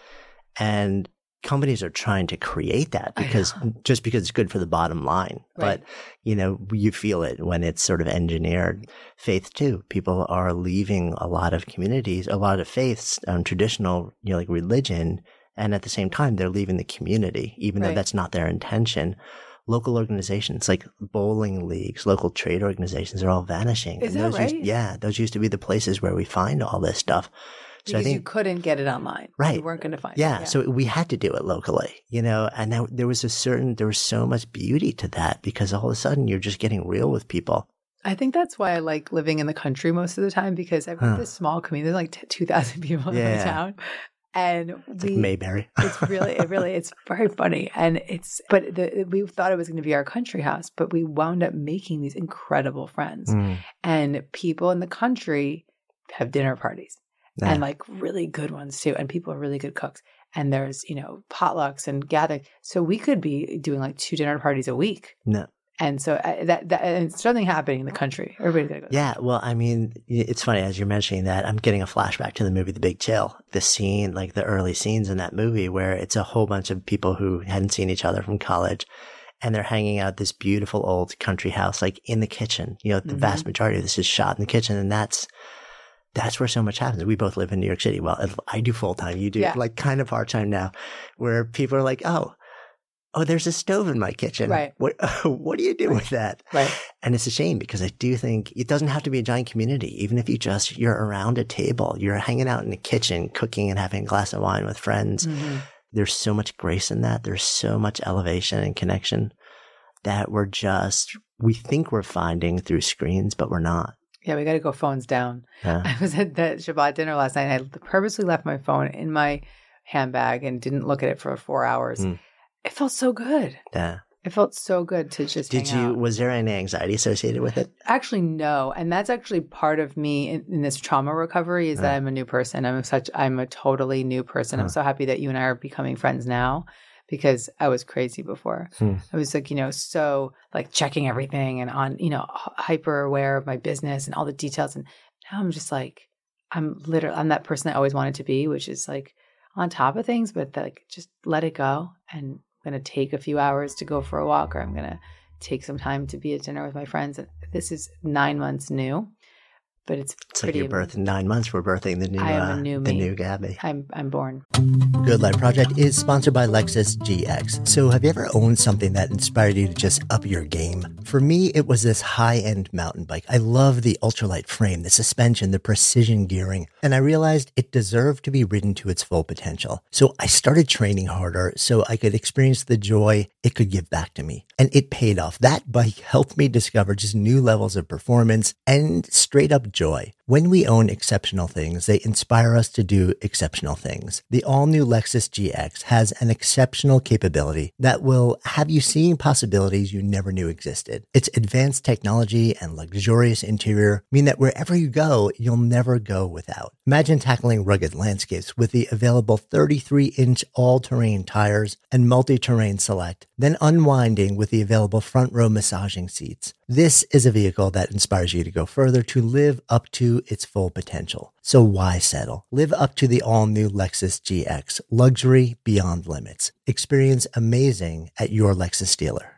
and companies are trying to create that because just because it's good for the bottom line. Right. But, you know, you feel it when it's sort of engineered. Faith too. People are leaving a lot of communities, a lot of faiths, um, traditional, you know, like religion. And at the same time, they're leaving the community, even right. though that's not their intention. Local organizations like bowling leagues, local trade organizations are all vanishing. Is and that those right? Used, yeah. Those used to be the places where we find all this stuff. So because I think, you couldn't get it online. Right. You weren't going to find yeah, it. Yeah. So we had to do it locally, you know, and that, there was a certain, there was so much beauty to that because all of a sudden you're just getting real with people. I think that's why I like living in the country most of the time because I've got huh. this small community. There's like two thousand people yeah. in my town. And it's we, like Mayberry. it's really, it really, it's very funny. And it's, but the, we thought it was going to be our country house, but we wound up making these incredible friends. Mm. And people in the country have dinner parties. Yeah. And like really good ones too. And people are really good cooks. And there's, you know, potlucks and gathering. So we could be doing like two dinner parties a week. No. And so uh, that, that and it's something happening in the country. Everybody's got to go. Yeah. Well, I mean, it's funny as you're mentioning that. I'm getting a flashback to the movie The Big Chill. The scene, like the early scenes in that movie where it's a whole bunch of people who hadn't seen each other from college. And they're hanging out at this beautiful old country house, like in the kitchen. You know, the mm-hmm. vast majority of this is shot in the kitchen. And that's, That's where so much happens. We both live in New York City. Well, I do full time. You do yeah. like kind of part time now, where people are like, "Oh, oh, there's a stove in my kitchen. Right? What What do you do right. with that?" Right. And it's a shame because I do think it doesn't have to be a giant community. Even if you just you're around a table, you're hanging out in the kitchen, cooking and having a glass of wine with friends. Mm-hmm. There's so much grace in that. There's so much elevation and connection that we're just we think we're finding through screens, but we're not. Yeah, we got to go phones down. Yeah. I was at that Shabbat dinner last night. And I purposely left my phone in my handbag and didn't look at it for four hours. Mm. It felt so good. Yeah. It felt so good to just Did hang you, out. Was there any anxiety associated with it? Actually, no. And that's actually part of me in, in this trauma recovery is uh. that I'm a new person. I'm such, I'm a totally new person. Uh. I'm so happy that you and I are becoming friends now. Because I was crazy before. Hmm. I was like, you know, so like checking everything and on, you know, hyper aware of my business and all the details. And now I'm just like, I'm literally, I'm that person I always wanted to be, which is like on top of things, but like just let it go. And I'm going to take a few hours to go for a walk or I'm going to take some time to be at dinner with my friends. And this is nine months new. But it's, it's pretty. Like your birth in nine months. We're birthing the new. I am a new uh, me. The new Gabby. I'm I'm born. Good Life Project is sponsored by Lexus G X. So, have you ever owned something that inspired you to just up your game? For me, it was this high-end mountain bike. I love the ultralight frame, the suspension, the precision gearing, and I realized it deserved to be ridden to its full potential. So I started training harder so I could experience the joy it could give back to me. And it paid off. That bike helped me discover just new levels of performance and straight up joy. When we own exceptional things, they inspire us to do exceptional things. The all-new Lexus G X has an exceptional capability that will have you seeing possibilities you never knew existed. Its advanced technology and luxurious interior mean that wherever you go, you'll never go without. Imagine tackling rugged landscapes with the available thirty-three inch all-terrain tires and multi-terrain select, then unwinding with the available front row massaging seats. This is a vehicle that inspires you to go further, to live up to its full potential. So why settle? Live up to the all-new Lexus G X, luxury beyond limits. Experience amazing at your Lexus dealer.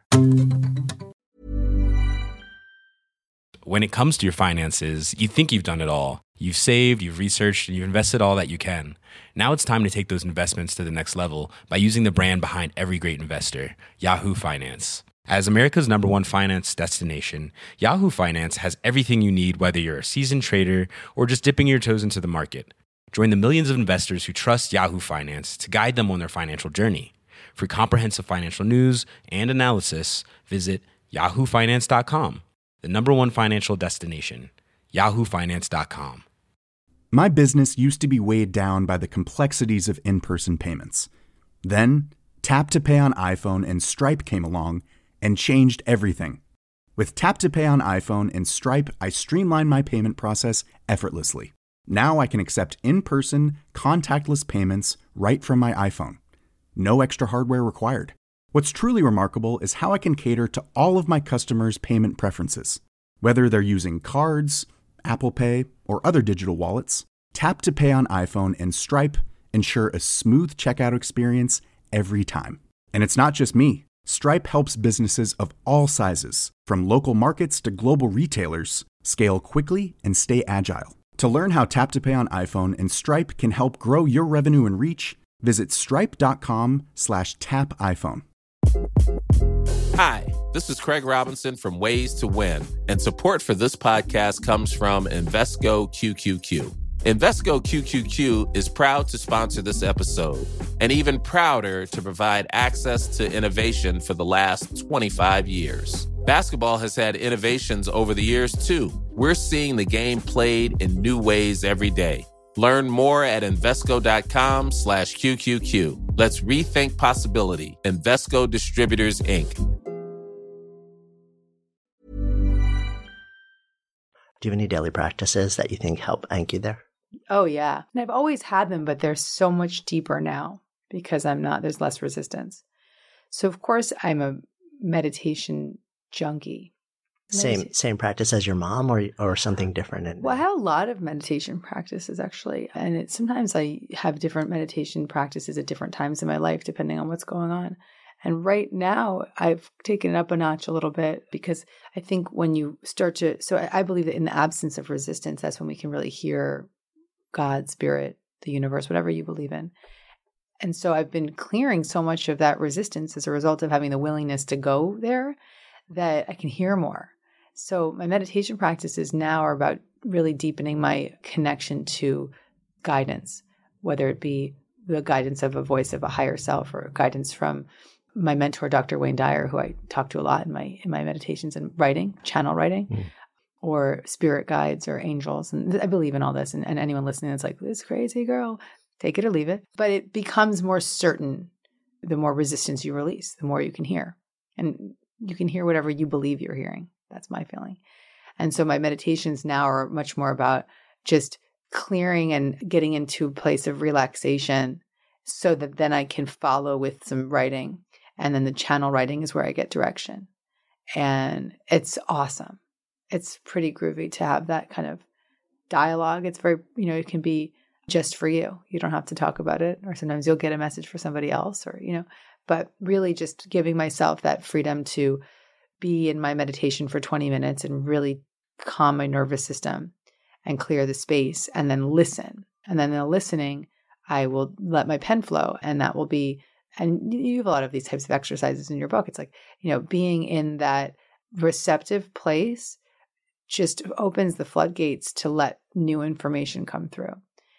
When it comes to your finances, you think you've done it all. You've saved, you've researched, and you've invested all that you can. Now it's time to take those investments to the next level by using the brand behind every great investor, Yahoo Finance. As America's number one finance destination, Yahoo Finance has everything you need, whether you're a seasoned trader or just dipping your toes into the market. Join the millions of investors who trust Yahoo Finance to guide them on their financial journey. For comprehensive financial news and analysis, visit yahoo finance dot com, the number one financial destination, yahoo finance dot com. My business used to be weighed down by the complexities of in-person payments. Then, Tap to Pay on iPhone and Stripe came along and changed everything. With Tap to Pay on iPhone and Stripe, I streamlined my payment process effortlessly. Now I can accept in-person, contactless payments right from my iPhone. No extra hardware required. What's truly remarkable is how I can cater to all of my customers' payment preferences. Whether they're using cards, Apple Pay, or other digital wallets, Tap to Pay on iPhone and Stripe ensure a smooth checkout experience every time. And it's not just me. Stripe helps businesses of all sizes, from local markets to global retailers, scale quickly and stay agile. To learn how Tap to Pay on iPhone and Stripe can help grow your revenue and reach, visit stripe.com slash tap iPhone. Hi, this is Craig Robinson from Ways to Win, and support for this podcast comes from Invesco Q Q Q. Invesco Q Q Q is proud to sponsor this episode, and even prouder to provide access to innovation for the last twenty-five years. Basketball has had innovations over the years, too. We're seeing the game played in new ways every day. Learn more at Invesco.com slash QQQ. Let's rethink possibility. Invesco Distributors, Incorporated. Do you have any daily practices that you think help anchor you there? Oh, yeah. And I've always had them, but they're so much deeper now because I'm not, there's less resistance. So, of course, I'm a meditation junkie. Same Medita- same practice as your mom, or or something different? In- well, I have a lot of meditation practices, actually. And it, sometimes I have different meditation practices at different times in my life, depending on what's going on. And right now, I've taken it up a notch a little bit because I think when you start to, so I, I believe that in the absence of resistance, that's when we can really hear God, spirit, the universe, whatever you believe in. And so I've been clearing so much of that resistance as a result of having the willingness to go there that I can hear more. So my meditation practices now are about really deepening my connection to guidance, whether it be the guidance of a voice of a higher self or guidance from my mentor, Doctor Wayne Dyer, who I talk to a lot in my in my meditations and writing, channel writing, mm. or spirit guides or angels. And I believe in all this. And, and anyone listening that's like, this crazy girl, take it or leave it. But it becomes more certain the more resistance you release, the more you can hear. And you can hear whatever you believe you're hearing. That's my feeling. And so my meditations now are much more about just clearing and getting into a place of relaxation so that then I can follow with some writing. And then the channel writing is where I get direction. And it's awesome. It's pretty groovy to have that kind of dialogue. It's very, you know, it can be just for you. You don't have to talk about it. Or sometimes you'll get a message for somebody else or, you know, but really just giving myself that freedom to be in my meditation for twenty minutes and really calm my nervous system and clear the space and then listen. And then in the listening, I will let my pen flow, and that will be, and you have a lot of these types of exercises in your book. It's like, you know, being in that receptive place just opens the floodgates to let new information come through.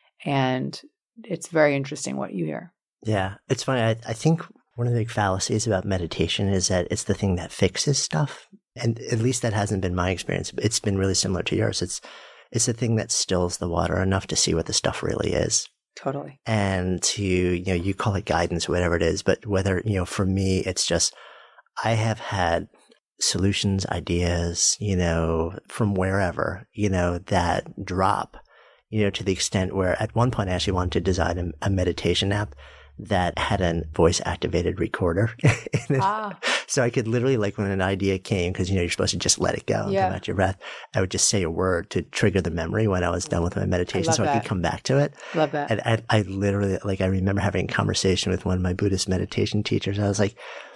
And it's very interesting what you hear. Yeah. It's funny. I, I think one of the big fallacies about meditation is that it's the thing that fixes stuff. And at least that hasn't been my experience. It's been really similar to yours. It's it's the thing that stills the water enough to see what the stuff really is. Totally. And to, you know, you call it guidance or whatever it is, but whether, you know, for me, it's just, I have had solutions, ideas, you know, from wherever, you know, that drop, you know, to the extent where at one point I actually wanted to design a, a meditation app that had a voice activated recorder in it. Ah. So I could literally, like, when an idea came, because, you know, you're supposed to just let it go and Yeah. come out your breath, I would just say a word to trigger the memory when I was done with my meditation love so I that. could come back to it. Love that. And I, I literally, like, I remember having a conversation with one of my Buddhist meditation teachers. I was like,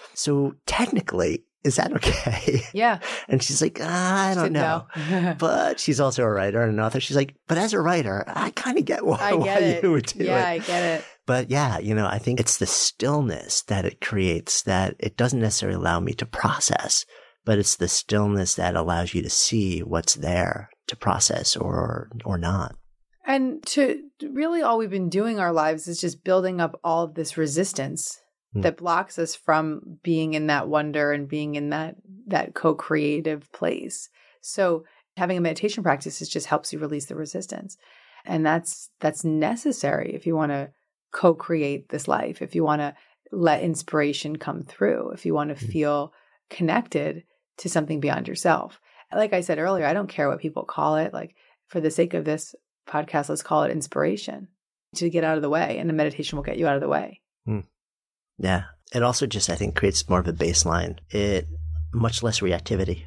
so technically, is that okay? Yeah. And she's like, ah, I She don't said know. no. But she's also a writer and an author. She's like, but as a writer, I kind of get why, I why get it. you would do yeah, it. I get it. But yeah, you know, I think it's the stillness that it creates that it doesn't necessarily allow me to process, but it's the stillness that allows you to see what's there to process or or not. And to really all we've been doing our lives is just building up all of this resistance Mm. that blocks us from being in that wonder and being in that that co-creative place. So having a meditation practice is just helps you release the resistance. And that's that's necessary if you want to co-create this life, if you want to let inspiration come through, if you want to Mm. feel connected to something beyond yourself. Like I said earlier, I don't care what people call it. Like, for the sake of this podcast, let's call it inspiration to get out of the way. And the meditation will get you out of the way. Mm. Yeah. It also just, I think, creates more of a baseline. It much less reactivity.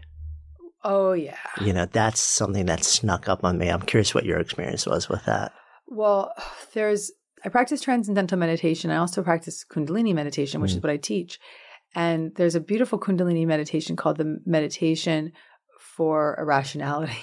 Oh, yeah. You know, that's something that snuck up on me. I'm curious what your experience was with that. Well, there's, I practice transcendental meditation. I also practice Kundalini meditation, which Mm. is what I teach. And there's a beautiful Kundalini meditation called the Meditation for Irrationality.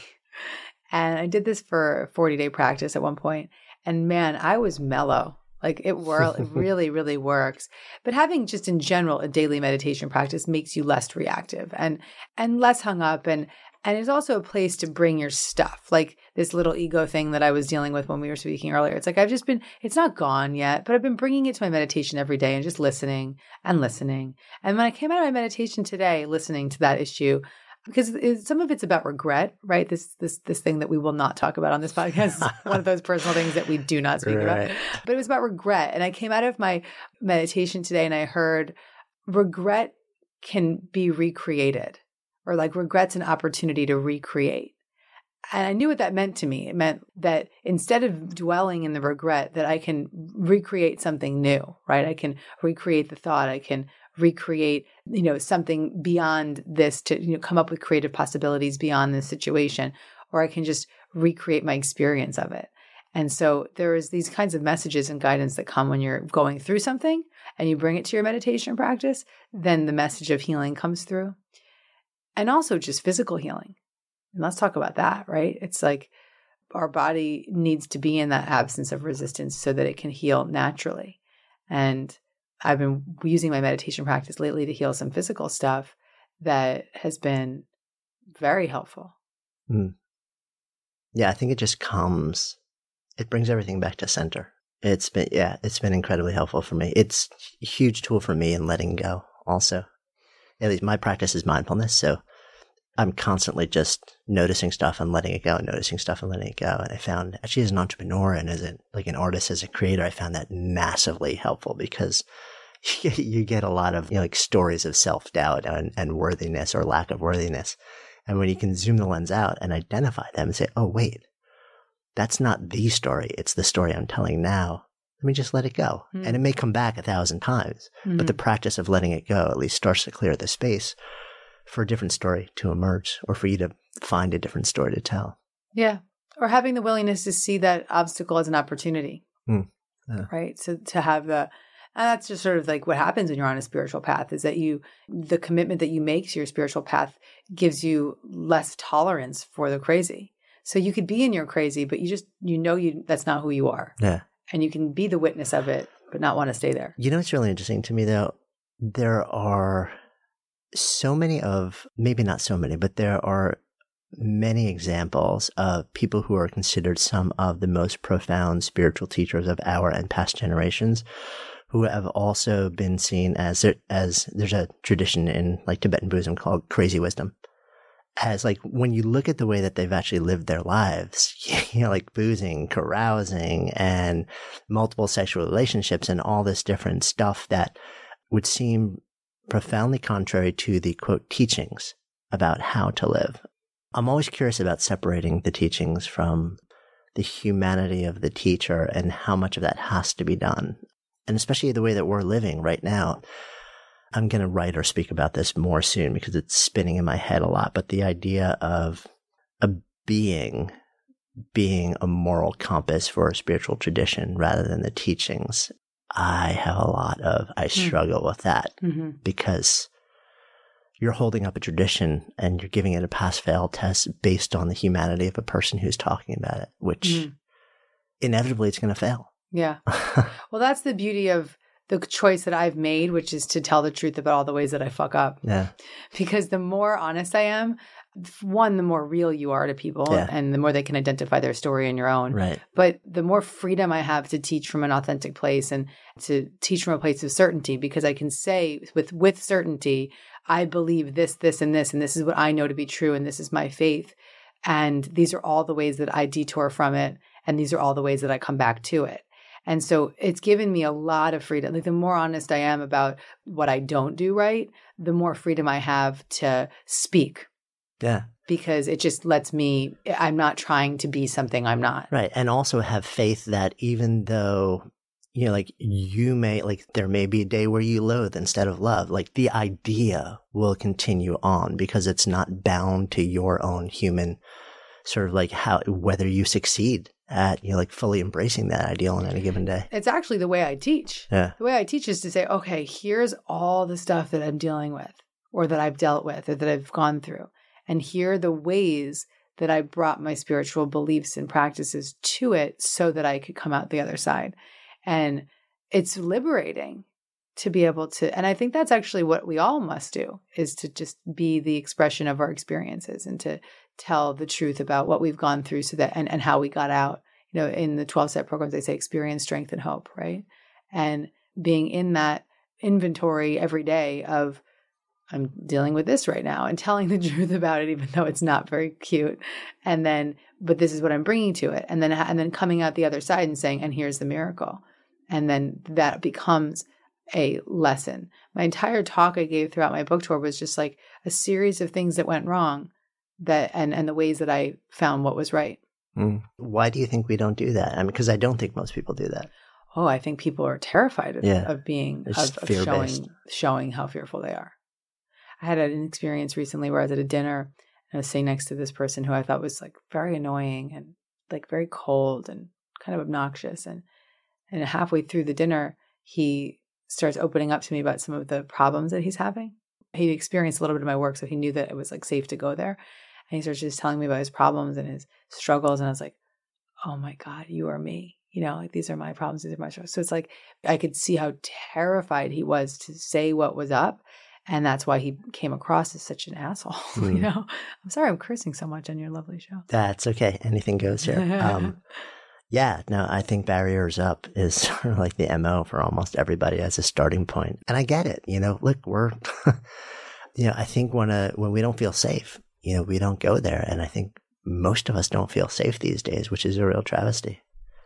And I did this for a forty day practice at one point. And man, I was mellow. Like it, wor- it really, really works. But having just in general a daily meditation practice makes you less reactive and and less hung up. And and it's also a place to bring your stuff, like this little ego thing that I was dealing with when we were speaking earlier. It's like I've just been, it's not gone yet, but I've been bringing it to my meditation every day and just listening and listening. And when I came out of my meditation today, listening to that issue, because it, some of it's about regret, right? This this this thing that we will not talk about on this podcast is one of those personal things that we do not speak Right. about. But it was about regret. And I came out of my meditation today and I heard regret can be recreated, or like regret's an opportunity to recreate. And I knew what that meant to me. It meant that instead of dwelling in the regret, that I can recreate something new, right? I can recreate the thought. I can recreate, you know, something beyond this to, you know, come up with creative possibilities beyond this situation, or I can just recreate my experience of it. And so there is these kinds of messages and guidance that come when you're going through something and you bring it to your meditation practice, then the message of healing comes through. And also just physical healing. And let's talk about that, right? It's like our body needs to be in that absence of resistance so that it can heal naturally. And I've been using my meditation practice lately to heal some physical stuff that has been very helpful. Mm. Yeah, I think it just comes, it brings everything back to center. It's been, yeah, it's been incredibly helpful for me. It's a huge tool for me in letting go also. At least my practice is mindfulness, so I'm constantly just noticing stuff and letting it go, noticing stuff and letting it go. And I found, actually as an entrepreneur and as a, like an artist, as a creator, I found that massively helpful because you get a lot of, you know, like stories of self-doubt and, and worthiness or lack of worthiness. And when you can zoom the lens out and identify them and say, oh, wait, that's not the story. It's the story I'm telling now. Let me just let it go. Mm. And it may come back a thousand times, Mm-hmm. but the practice of letting it go at least starts to clear the space for a different story to emerge or for you to find a different story to tell. Yeah. Or having the willingness to see that obstacle as an opportunity, Mm. Yeah. right? So to have the, and that's just sort of like what happens when you're on a spiritual path is that you, the commitment that you make to your spiritual path gives you less tolerance for the crazy. So you could be in your crazy, but you just, you know, you, that's not who you are. Yeah. And you can be the witness of it, but not want to stay there. You know what's really interesting to me, though? There are so many of, maybe not so many, but there are many examples of people who are considered some of the most profound spiritual teachers of our and past generations, who have also been seen as, as there's a tradition in like Tibetan Buddhism called crazy wisdom. As like when you look at the way that they've actually lived their lives, you know, like boozing, carousing, and multiple sexual relationships and all this different stuff that would seem profoundly contrary to the quote teachings about how to live. I'm always curious about separating the teachings from the humanity of the teacher and how much of that has to be done. And especially the way that we're living right now. I'm going to write or speak about this more soon because it's spinning in my head a lot. But the idea of a being being a moral compass for a spiritual tradition rather than the teachings, I have a lot of, I struggle mm. with that mm-hmm. because you're holding up a tradition and you're giving it a pass-fail test based on the humanity of a person who's talking about it, which mm. inevitably it's going to fail. Yeah. Well, that's the beauty of the choice that I've made, which is to tell the truth about all the ways that I fuck up. Yeah. Because the more honest I am, one, the more real you are to people yeah. and the more they can identify their story in your own. Right. But the more freedom I have to teach from an authentic place and to teach from a place of certainty, because I can say with, with certainty, I believe this, this, and this, and this is what I know to be true, and this is my faith. And these are all the ways that I detour from it. And these are all the ways that I come back to it. And so it's given me a lot of freedom. Like the more honest I am about what I don't do right, the more freedom I have to speak. Yeah. Because it just lets me, I'm not trying to be something I'm not. Right. And also have faith that even though, you know, like you may, like there may be a day where you loathe instead of love, like the idea will continue on because it's not bound to your own human sort of like how, whether you succeed at, you know, like fully embracing that ideal on any given day. It's actually the way I teach. Yeah. The way I teach is to say, okay, here's all the stuff that I'm dealing with or that I've dealt with or that I've gone through. And here are the ways that I brought my spiritual beliefs and practices to it so that I could come out the other side. And it's liberating to be able to, and I think that's actually what we all must do, is to just be the expression of our experiences and to tell the truth about what we've gone through so that, and, and how we got out. You know, in the twelve-step programs, they say experience, strength, and hope, right? And being in that inventory every day of, I'm dealing with this right now, and telling the truth about it, even though it's not very cute. And then, but this is what I'm bringing to it. And then, and then coming out the other side and saying, and here's the miracle. And then that becomes a lesson. My entire talk I gave throughout my book tour was just like a series of things that went wrong that, and, and the ways that I found what was right. Mm. Why do you think we don't do that? I mean, because I don't think most people do that. Oh, I think people are terrified of, yeah. of being, It's of, of showing, showing how fearful they are. I had an experience recently where I was at a dinner and I was sitting next to this person who I thought was like very annoying and like very cold and kind of obnoxious. And, and halfway through the dinner, he starts opening up to me about some of the problems that he's having. He experienced a little bit of my work, so he knew that it was like safe to go there. And he starts just telling me about his problems and his struggles. And I was like, oh my God, you are me. You know, like these are my problems, these are my struggles. So it's like, I could see how terrified he was to say what was up. And that's why he came across as such an asshole. Mm. You know, I'm sorry I'm cursing so much on your lovely show. That's okay. Anything goes here. Um, yeah, no, I think barriers up is sort of like the M O for almost everybody as a starting point. And I get it. You know, look, we're, you know, I think when, uh, when we don't feel safe, you know, we don't go there. And I think most of us don't feel safe these days, which is a real travesty.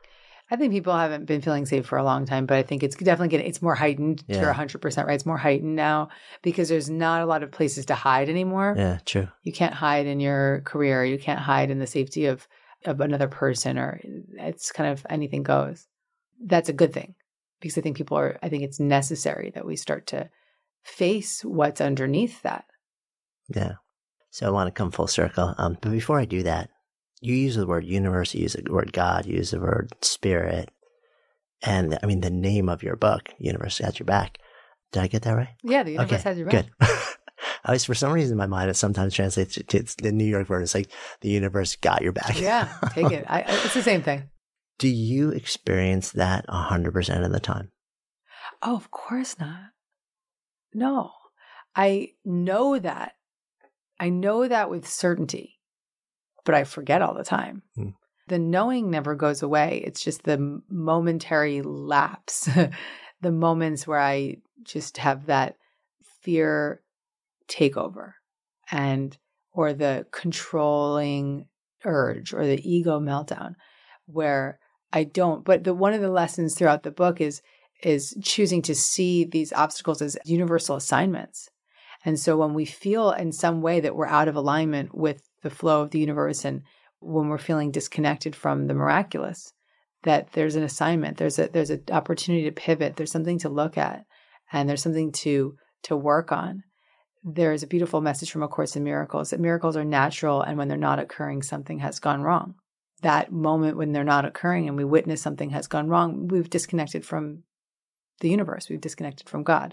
I think people haven't been feeling safe for a long time, but I think it's definitely getting, it's more heightened. Yeah. You're one hundred percent right. It's more heightened now because there's not a lot of places to hide anymore. Yeah, true. You can't hide in your career. You can't hide in the safety of, of another person, or it's kind of anything goes. That's a good thing because I think people are, I think it's necessary that we start to face what's underneath that. Yeah. So I want to come full circle. Um, but before I do that, you use the word universe, you use the word God, you use the word spirit. And I mean, the name of your book, Universe Has Your Back. Did I get that right? Yeah, the universe okay, has your back. Good. I was, for some reason in my mind, it sometimes translates to, it's the New York word. It's like the universe got your back. Yeah, take it. I, it's the same thing. Do you experience that one hundred percent of the time? Oh, of course not. No. I know that. I know that with certainty, but I forget all the time. Mm. The knowing never goes away. It's just the momentary lapse, the moments where I just have that fear take over, and or the controlling urge or the ego meltdown where I don't. But the one of the lessons throughout the book is is choosing to see these obstacles as universal assignments. And so when we feel in some way that we're out of alignment with the flow of the universe, and when we're feeling disconnected from the miraculous, that there's an assignment, there's a there's an opportunity to pivot, there's something to look at, and there's something to to work on. There's a beautiful message from A Course in Miracles that miracles are natural, and when they're not occurring, something has gone wrong. That moment when they're not occurring and we witness something has gone wrong, we've disconnected from the universe, we've disconnected from God.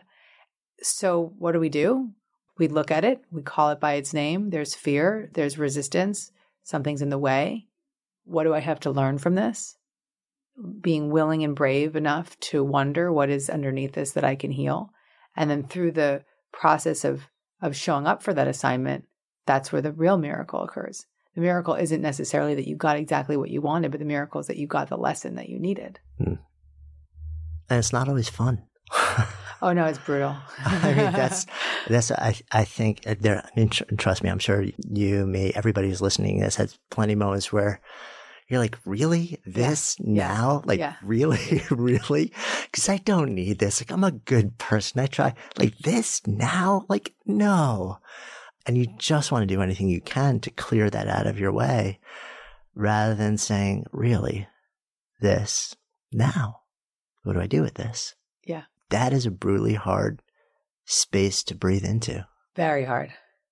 So what do we do? We look at it, we call it by its name. There's fear, there's resistance, something's in the way. What do I have to learn from this? Being willing and brave enough to wonder what is underneath this that I can heal. And then through the process of, of showing up for that assignment, that's where the real miracle occurs. The miracle isn't necessarily that you got exactly what you wanted, but the miracle is that you got the lesson that you needed. Hmm. And it's not always fun. Oh no, it's brutal. I mean, that's, that's, I, I think there, I mean, tr- trust me, I'm sure you, me, everybody who's listening has had plenty of moments where you're like, really? This yeah. now? Yeah. Like, yeah. really? Really? Because I don't need this. Like, I'm a good person. I try. Like, this now? Like, no. And you just want to do anything you can to clear that out of your way rather than saying, really? This now? What do I do with this? Yeah. That is a brutally hard space to breathe into. Very hard.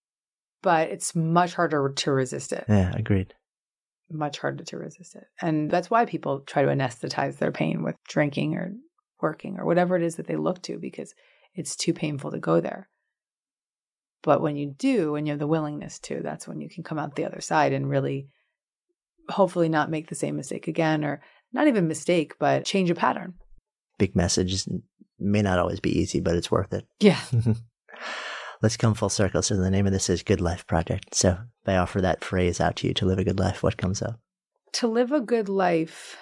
But it's much harder to resist it. Yeah, agreed. Much harder to resist it. And that's why people try to anesthetize their pain with drinking or working or whatever it is that they look to, because it's too painful to go there. But when you do, and you have the willingness to, that's when you can come out the other side and really hopefully not make the same mistake again, or not even mistake, but change a pattern. Big message may not always be easy, but it's worth it. Yeah. Let's come full circle. So the name of this is Good Life Project. So if I offer that phrase out to you, to live a good life, what comes up? To live a good life,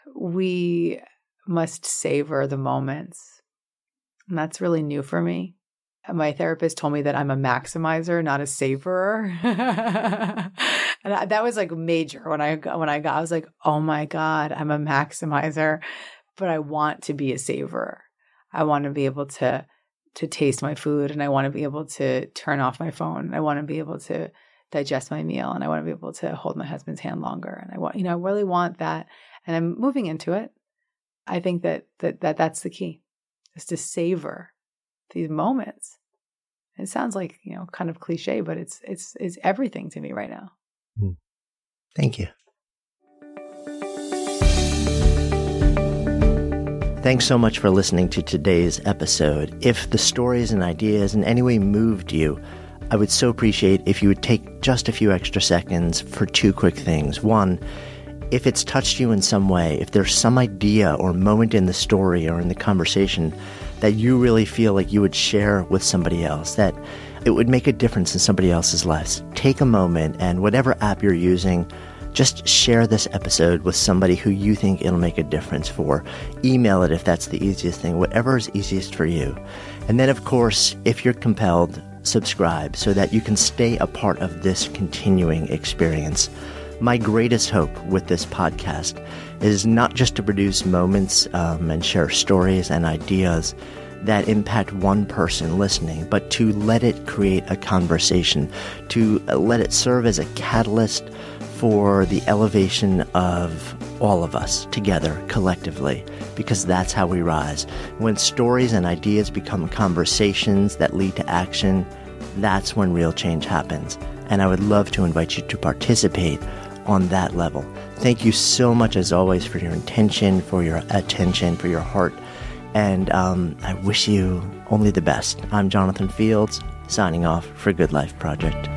we must savor the moments. And that's really new for me. My therapist told me that I'm a maximizer, not a savorer. And I, that was like major when I when I got, I was like, oh my God, I'm a maximizer, but I want to be a savorer. I want to be able to to taste my food, and I want to be able to turn off my phone. I want to be able to digest my meal, and I want to be able to hold my husband's hand longer. And I want, you know, I really want that. And I'm moving into it. I think that that, that that's the key, is to savor these moments. It sounds like, you know, kind of cliche, but it's it's it's everything to me right now. Thank you. Thanks so much for listening to today's episode. If the stories and ideas in any way moved you, I would so appreciate if you would take just a few extra seconds for two quick things. One, if it's touched you in some way, if there's some idea or moment in the story or in the conversation that you really feel like you would share with somebody else, that it would make a difference in somebody else's lives, take a moment, and whatever app you're using, just share this episode with somebody who you think it'll make a difference for. Email it if that's the easiest thing, whatever is easiest for you. And then, of course, if you're compelled, subscribe so that you can stay a part of this continuing experience. My greatest hope with this podcast is not just to produce moments um, and share stories and ideas that impact one person listening, but to let it create a conversation, to let it serve as a catalyst for the elevation of all of us together, collectively, because that's how we rise. When stories and ideas become conversations that lead to action, that's when real change happens. And I would love to invite you to participate on that level. Thank you so much, as always, for your intention, for your attention, for your heart. And um, I wish you only the best. I'm Jonathan Fields, signing off for Good Life Project.